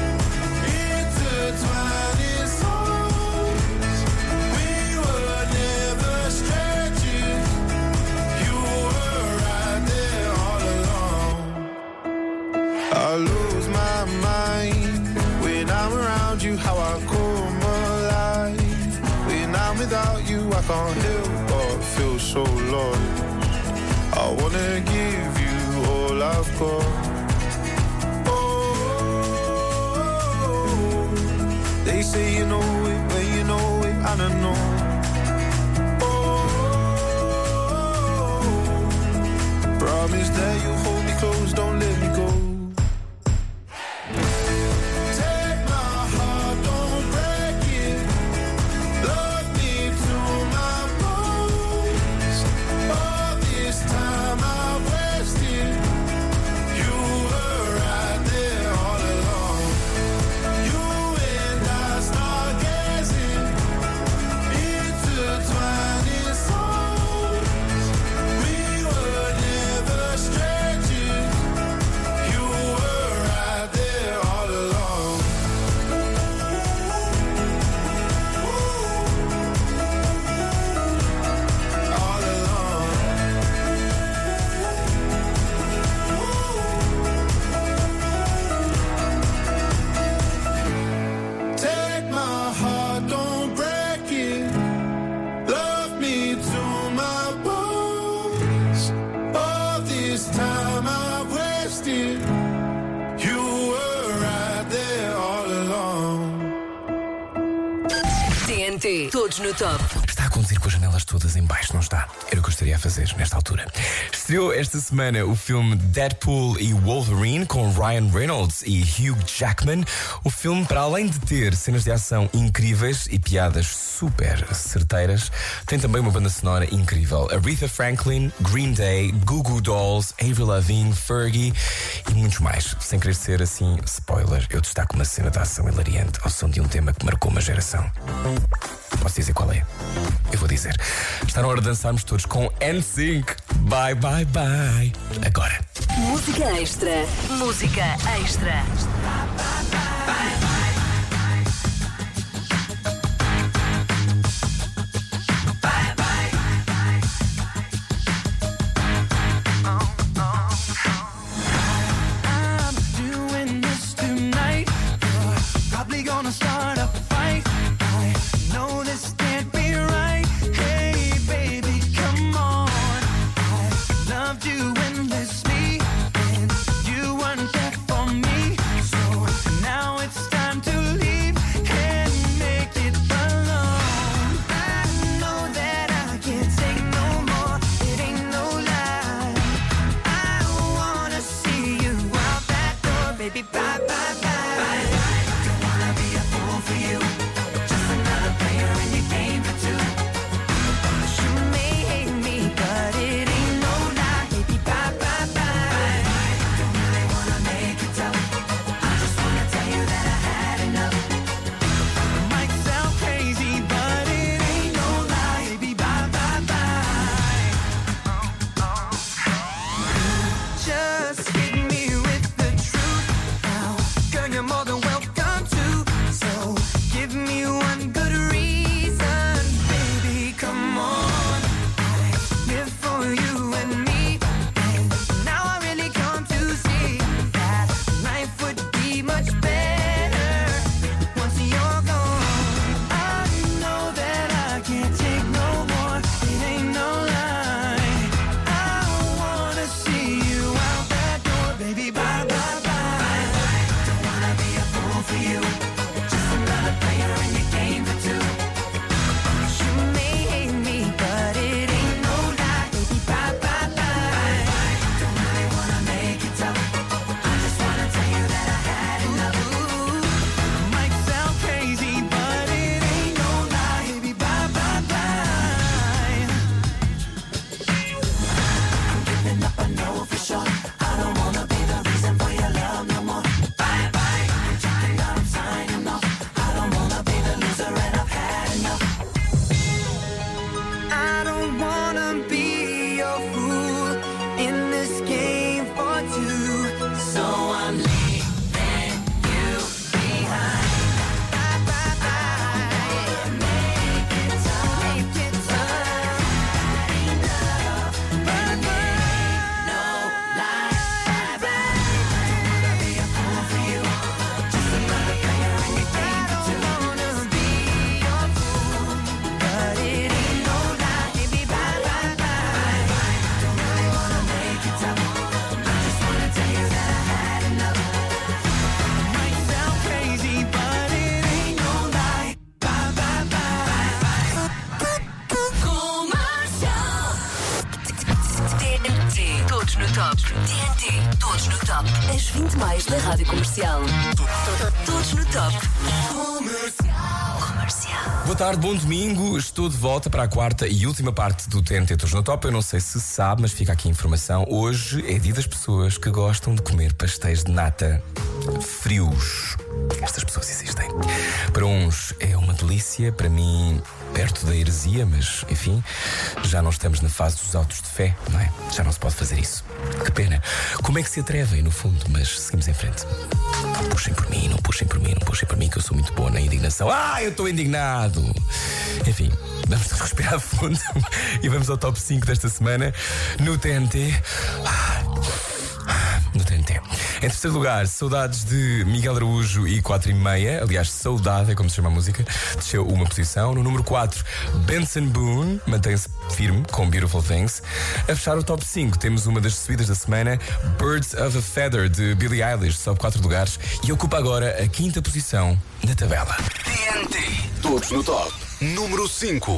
Q: intertwining souls. We were never strangers. You were right there all along. I lose my mind when I'm around you, how I come alive. When I'm without you, I can't help but feel so lost. I wanna give you all I've got. Oh, they say you know it when you know it, and I know. Oh, promise that you'll hold me close, don't let me go. Take my heart, don't break it. Love me to my bones. All this time I've wasted. You were right there all along. You and I start gazing, intertwining souls. We were never strangers. You were right there all along. All along. Take my heart, don't break it. Love me to my bones. All this time I've wasted. You were right there all along.
A: TNT, todos no top.
B: Está a conduzir com as janelas todas em baixo, não está? Era o que eu estaria a fazer nesta altura. Estreou esta semana o filme Deadpool e Wolverine com Ryan Reynolds e Hugh Jackman. O filme, para além de ter cenas de ação incríveis e piadas super certeiras, tem também uma banda sonora incrível. Aretha Franklin, Green Day, Goo Goo Dolls, Avril Lavigne, Fergie e muitos mais. Sem querer ser assim spoiler, eu destaco uma cena de ação hilariante ao som de um tema que marcou uma geração. Posso dizer qual é? Eu vou dizer. Está na hora de dançarmos todos com NSYNC. Bye, bye, bye. Agora.
A: Música extra. Música extra. TNT, todos no top. As 20 mais da Rádio Comercial. Todos no top. Comercial.
B: Boa tarde, bom domingo. Estou de volta para a quarta e última parte do TNT Todos no Top. Eu não sei se sabe, mas fica aqui a informação. Hoje é dia das pessoas que gostam de comer pastéis de nata frios. Estas pessoas existem. Para uns é uma delícia, para mim perto da heresia, mas enfim, já não estamos na fase dos autos de fé, não é? Já não se pode fazer isso. Que pena. Como é que se atrevem, no fundo? Mas seguimos em frente. Não puxem por mim, não puxem por mim, não puxem por mim, que eu sou muito boa na indignação. Eu estou indignado! Enfim, vamos respirar fundo e vamos ao top 5 desta semana no TNT. No TNT. Em terceiro lugar, Saudades de Miguel Araújo e 4,5. Aliás, Saudade é como se chama a música. Desceu uma posição. No número 4, Benson Boone mantém-se firme com Beautiful Things. A fechar o top 5 temos uma das subidas da semana, Birds of a Feather de Billie Eilish, sobe 4 lugares e ocupa agora a 5ª posição na tabela.
C: TNT, todos no top. Número 5.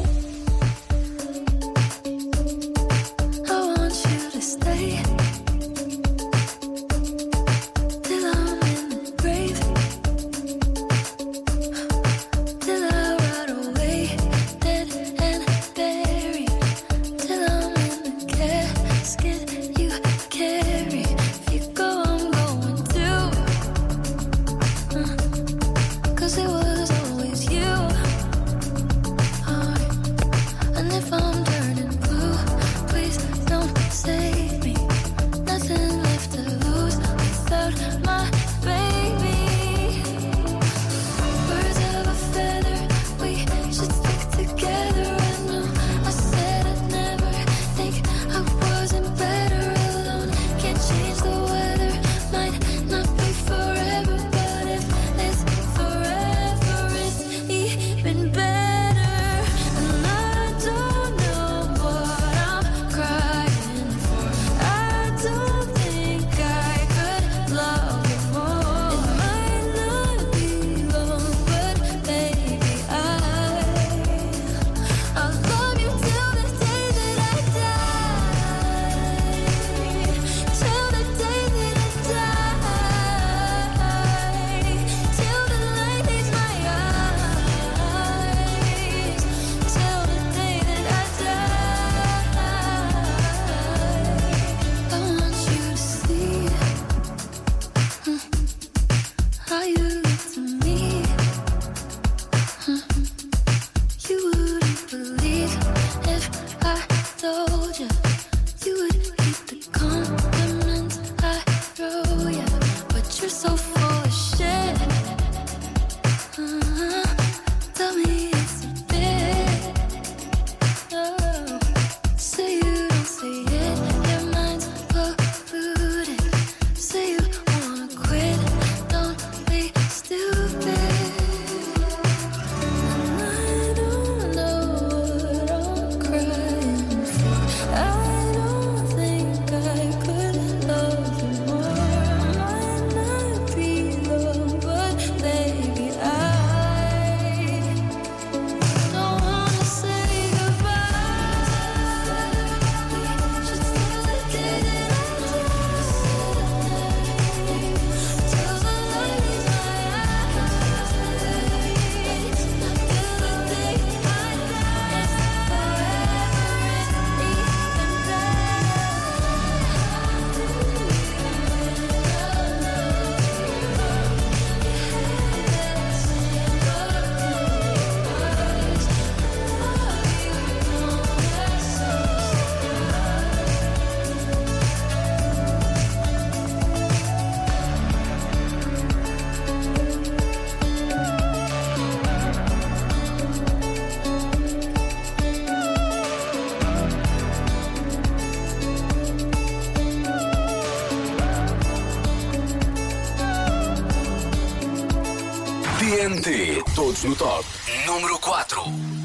C: TNT, todos no top. Número 4.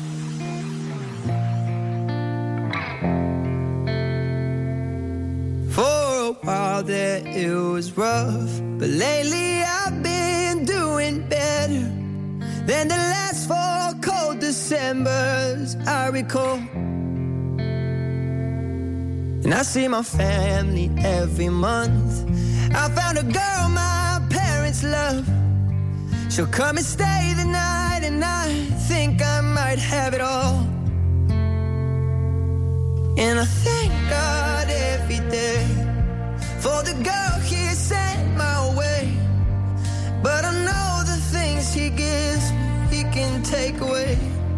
R: For a while there it was rough, but lately I've been doing better than the last 4 cold Decembers I recall. And I see my family every month. I found a girl my parents love. She'll come and stay the night, and I think I might have it all. And I thank God every day for the girl He sent my way. But I know the things He gives me, He can take away.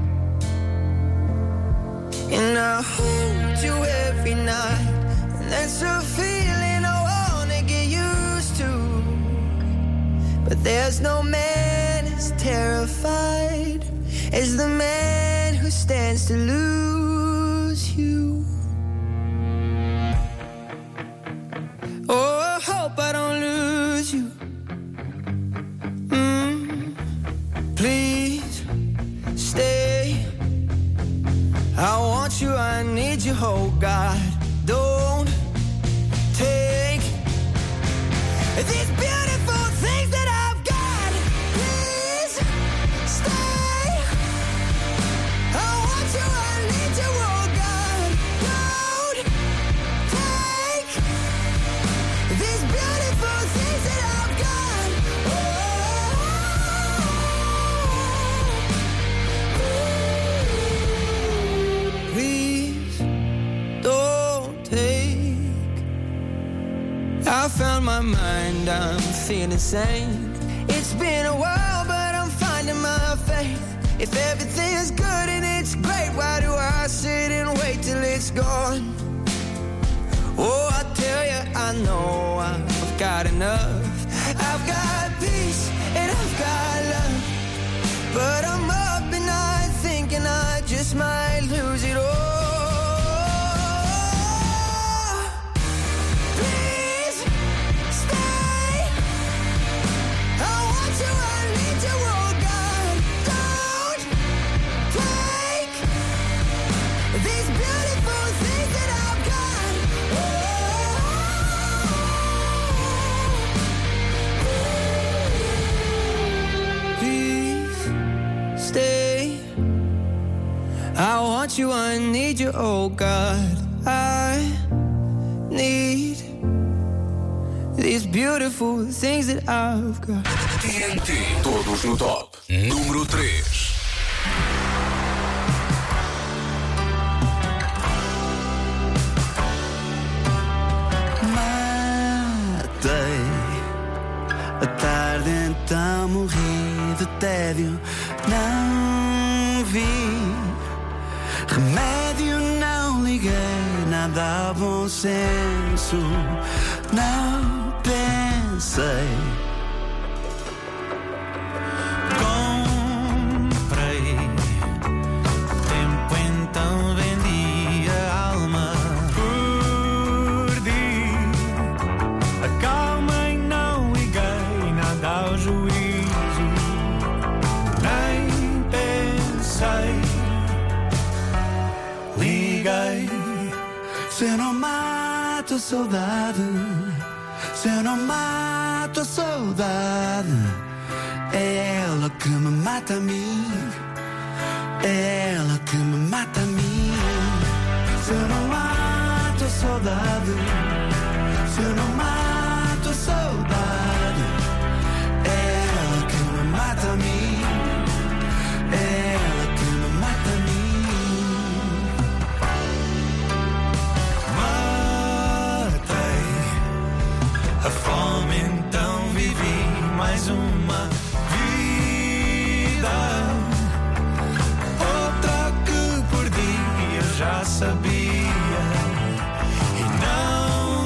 R: And I hold you every night, and that's a feeling I wanna get used to. But there's no man as terrified as the man who stands to lose you. Oh, I hope I don't lose you. Please stay. I want you, I need you, oh God. Don't take these beautiful things that I've got. Please stay. I want you, I need you, oh God. Don't take these beautiful things that I've got. Please don't take. I found my mind, I'm feeling sane. It's been a while, but I'm finding my faith. If everything's good and it's great, why do I sit and wait till it's gone? Oh, I tell you, I know I've got enough. I've got peace and I've got love. But I'm up at night thinking I just might lose it all. Please stay. I want you, I need you, oh God. Don't take these beautiful things that I've got. Please stay. I want you, I need you, oh God. I need these beautiful things that I've got.
C: TNT, todos no top. Número 3.
E: Matei a tarde, então morri de tédio. Não vi remédio, não liguei nada ao bom senso. Não pensei. Comprei tempo, então vendi a alma. Perdi a calma e não liguei nada ao juízo. Nem pensei. Liguei. Se eu não mato a saudade, se eu não mato a saudade, é ela que me mata a mim, é ela que me mata a mim. Se eu não mato a saudade, se eu não mato a saudade, é ela que me mata a mim, é ela que me mata a mim. A fome, então vivi mais uma vida. Outra que perdi, eu já sabia. E não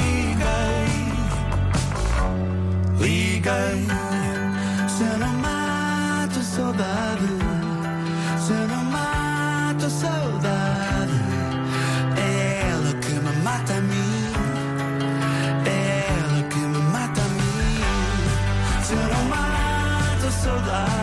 E: liguei. Liguei. Se eu não mato a saudade, se eu não mato a saudade, é ela que me mata a mim. Saudade.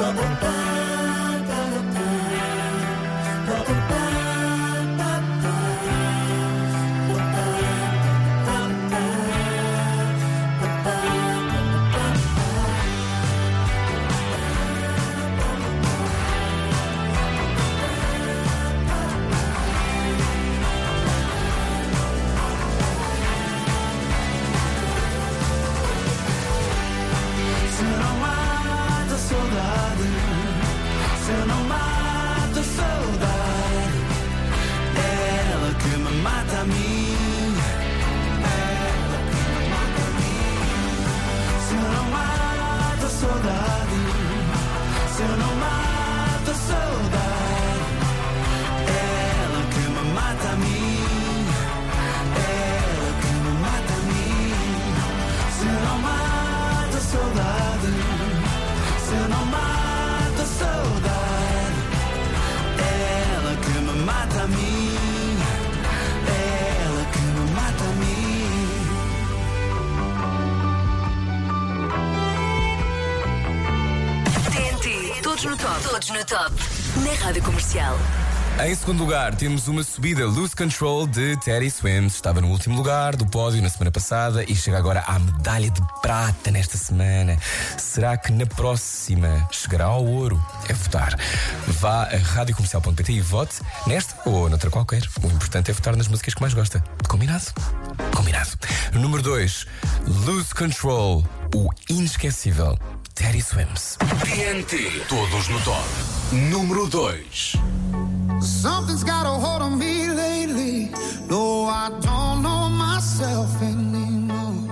R: Se não mata a saudade, se não mata a saudade, é ela que me mata a mim, é ela que me mata a mim. Se não mata a saudade, se não mata a saudade, é ela que me mata a mim, é ela que me mata a mim. Se não mata a saudade, se não mata a saudade, é ela que me mata a mim, é ela que me mata a mim.
A: TNT, todos no top. Todos no top. Na Rádio Comercial.
B: Em segundo lugar, temos uma subida Lose Control de Teddy Swims. Estava no último lugar do pódio na semana passada e chega agora à medalha de prata nesta semana. Será que na próxima chegará ao ouro? É votar. Vá a radiocomercial.pt e vote nesta ou noutra qualquer. O importante é votar nas músicas que mais gosta. Combinado? Combinado. Número 2, Lose Control, o inesquecível Teddy Swims.
C: TNT, todos no top. Número 2.
Q: Something's got a hold on me lately. No, I don't know myself anymore.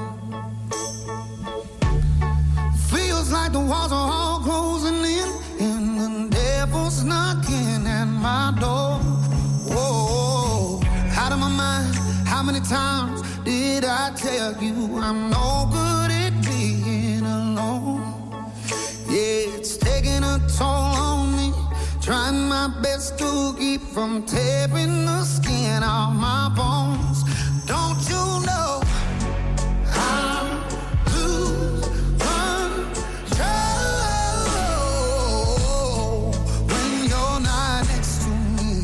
Q: Feels like the walls are all closing in, and the devil's knocking at my door. Whoa, out of my mind. How many times did I tell you I'm no good at being alone? Yeah, it's taking a toll on me. Trying my best to keep from tearing the skin off my bones. Don't you know I lose control when you're not next to me?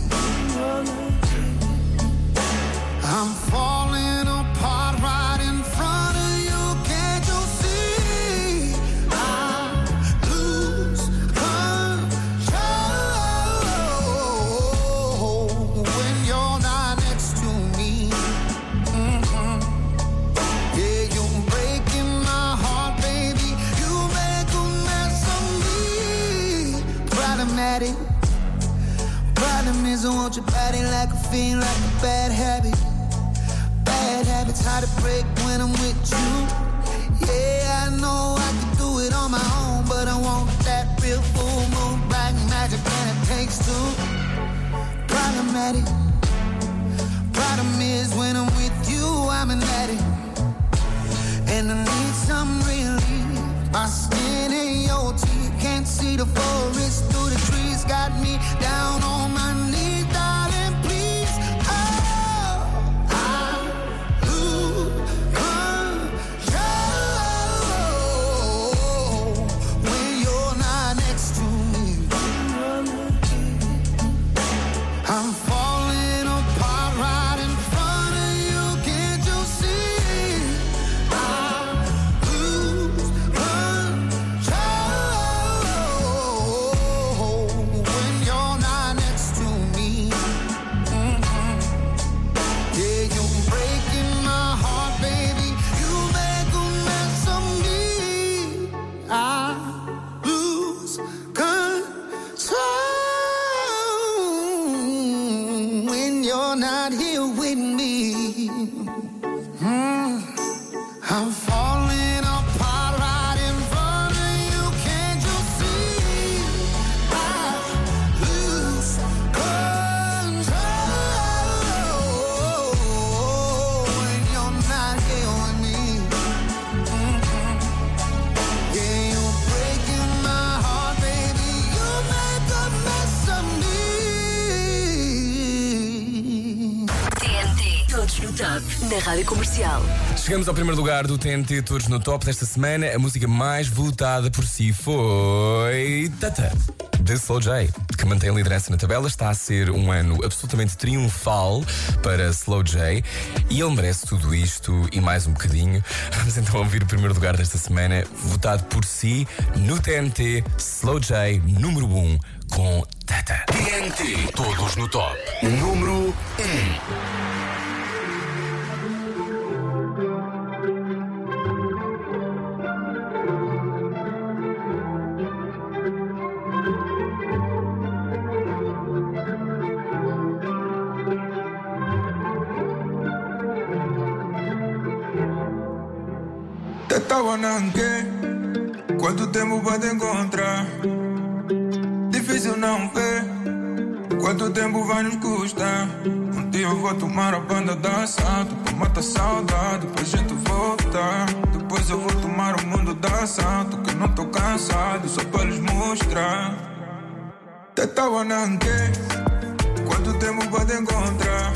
Q: I'm falling apart right in front of you. Can't you see? I lose control when you're not next to me. Yeah, you're breaking my heart, baby. You make a mess of me. Problematic. Problem is I want your body like a fiend, like a bad habit. Bad habits hard to break when I'm with you. Yeah, I know I can do it on my own, but I want that real full moon black magic, and it takes two. Problematic. Problem is when I'm with you, I'm an addict, and I need some relief. My skin and your teeth can't see the forest through the trees. Got me down on my knees, darling, please. Oh, I lose control when you're not next to me. I'm falling apart right in front of you. Can't you see? I lose control when you're not next to me. Yeah, you're breaking my heart, baby. You make a mess of me. I lose control when you're not here with me. I'm falling apart right in front of you. Can't you see? I lose control when you're not here with me. Yeah, you're breaking my heart, baby. You make a mess of me.
A: TNT, todos no top. Na Rádio Comercial.
B: Chegamos ao primeiro lugar do TNT Todos no Top desta semana. A música mais votada por si foi Tata, de Slow J, que mantém a liderança na tabela. Está a ser um ano absolutamente triunfal para Slow J e ele merece tudo isto e mais um bocadinho. Vamos então ouvir o primeiro lugar desta semana, votado por si no TNT. Slow J, número 1, com Tata.
C: TNT Todos no Top. Número 1.
G: Te estaba nanque, quanto tempo pra te encontrar? Difícil não ver, quanto tempo vai nos custar? Um dia eu vou tomar a banda da assalto pra matar saudade, pra gente voltar. Depois eu vou tomar o mundo da assalto, que não tô cansado, só pra lhes mostrar. Te estaba nanque, quanto tempo pra te encontrar?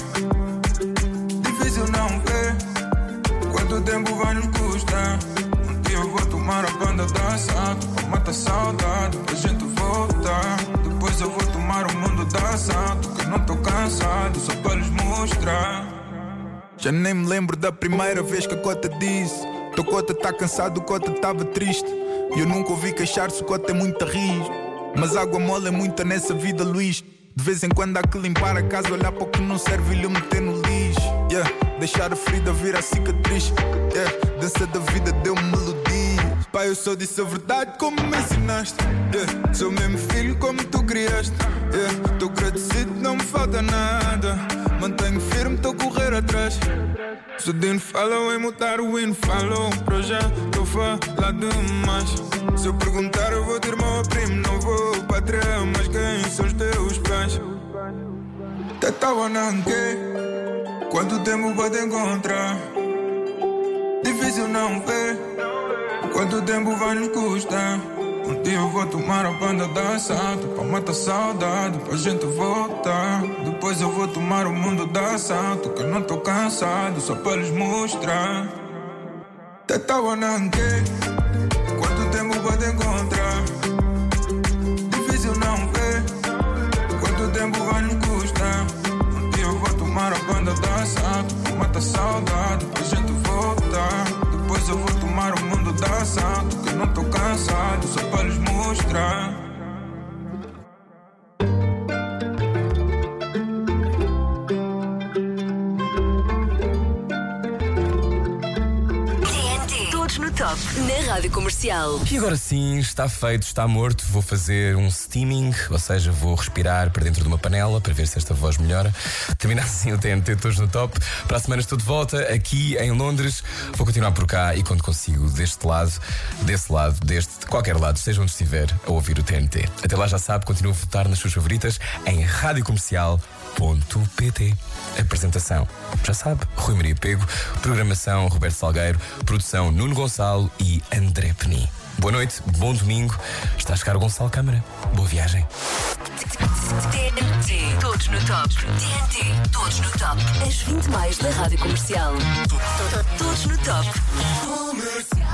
G: Difícil não ver, quanto tempo vai nos custar? Um dia eu vou tomar a banda da assalto pra matar saudade, pra gente voltar. Depois eu vou tomar o mundo da assalto, que não tô cansado, só pra lhes mostrar. Já nem me lembro da primeira vez que a cota disse: teu cota tá cansado, o cota tava triste. E eu nunca ouvi queixar-se, o cota é muito risco. Mas água mole é muita nessa vida, Luís. De vez em quando há que limpar a casa, olhar para o que não serve e lhe meter no lixo. Yeah. Deixar a ferida virar cicatriz. Yeah. Dança da vida deu-me melodia. Pai, eu só disse a verdade como me ensinaste. Yeah. Sou mesmo filho como tu criaste. Yeah. Tô agradecido, não me falta nada. Mantenho firme, tô a correr atrás. Se o Dino falou em mudar, o hino falou para já, tô falar demais. Se eu perguntar eu vou ter irmão ou primo, não vou patrão, mas quem são os teus pais? Te tava nanque, quanto tempo pra te encontrar? Difícil não ver, quanto tempo vai nos custar? Um dia eu vou tomar a banda da assalto pra matar saudade, pra gente voltar. Depois eu vou tomar o mundo da assalto, que não tô cansado, só pra lhes mostrar. Te tava nanque, quanto tempo pra te encontrar? Difícil não ver, quanto tempo vai nos custar? Um dia eu vou tomar a banda da assalto pra matar saudade, pra gente voltar. Depois eu vou tomar o mundo da assalto, que não tô cansado, só pra lhes mostrar.
A: TNT, todos no top, na Rádio Comercial.
B: E agora sim, está feito, está morto. Vou fazer um steaming, ou seja, vou respirar para dentro de uma panela para ver se esta voz melhora. Terminar assim o TNT Todos no Top. Para a semana estou de volta aqui em Londres. Vou continuar por cá e quando consigo deste lado, desse lado, deste, de qualquer lado, seja onde estiver a ouvir o TNT. Até lá já sabe, continua a votar nas suas favoritas em radiocomercial.pt. Apresentação, já sabe, Rui Maria Pego. Programação, Roberto Salgueiro. Produção, Nuno Gonçalo e André Penin. Boa noite, bom domingo. Está a chegar o Gonçalo Câmara. Boa viagem.
A: TNT, todos no top. TNT, todos no top. As 20 mais da Rádio Comercial. Todos no top.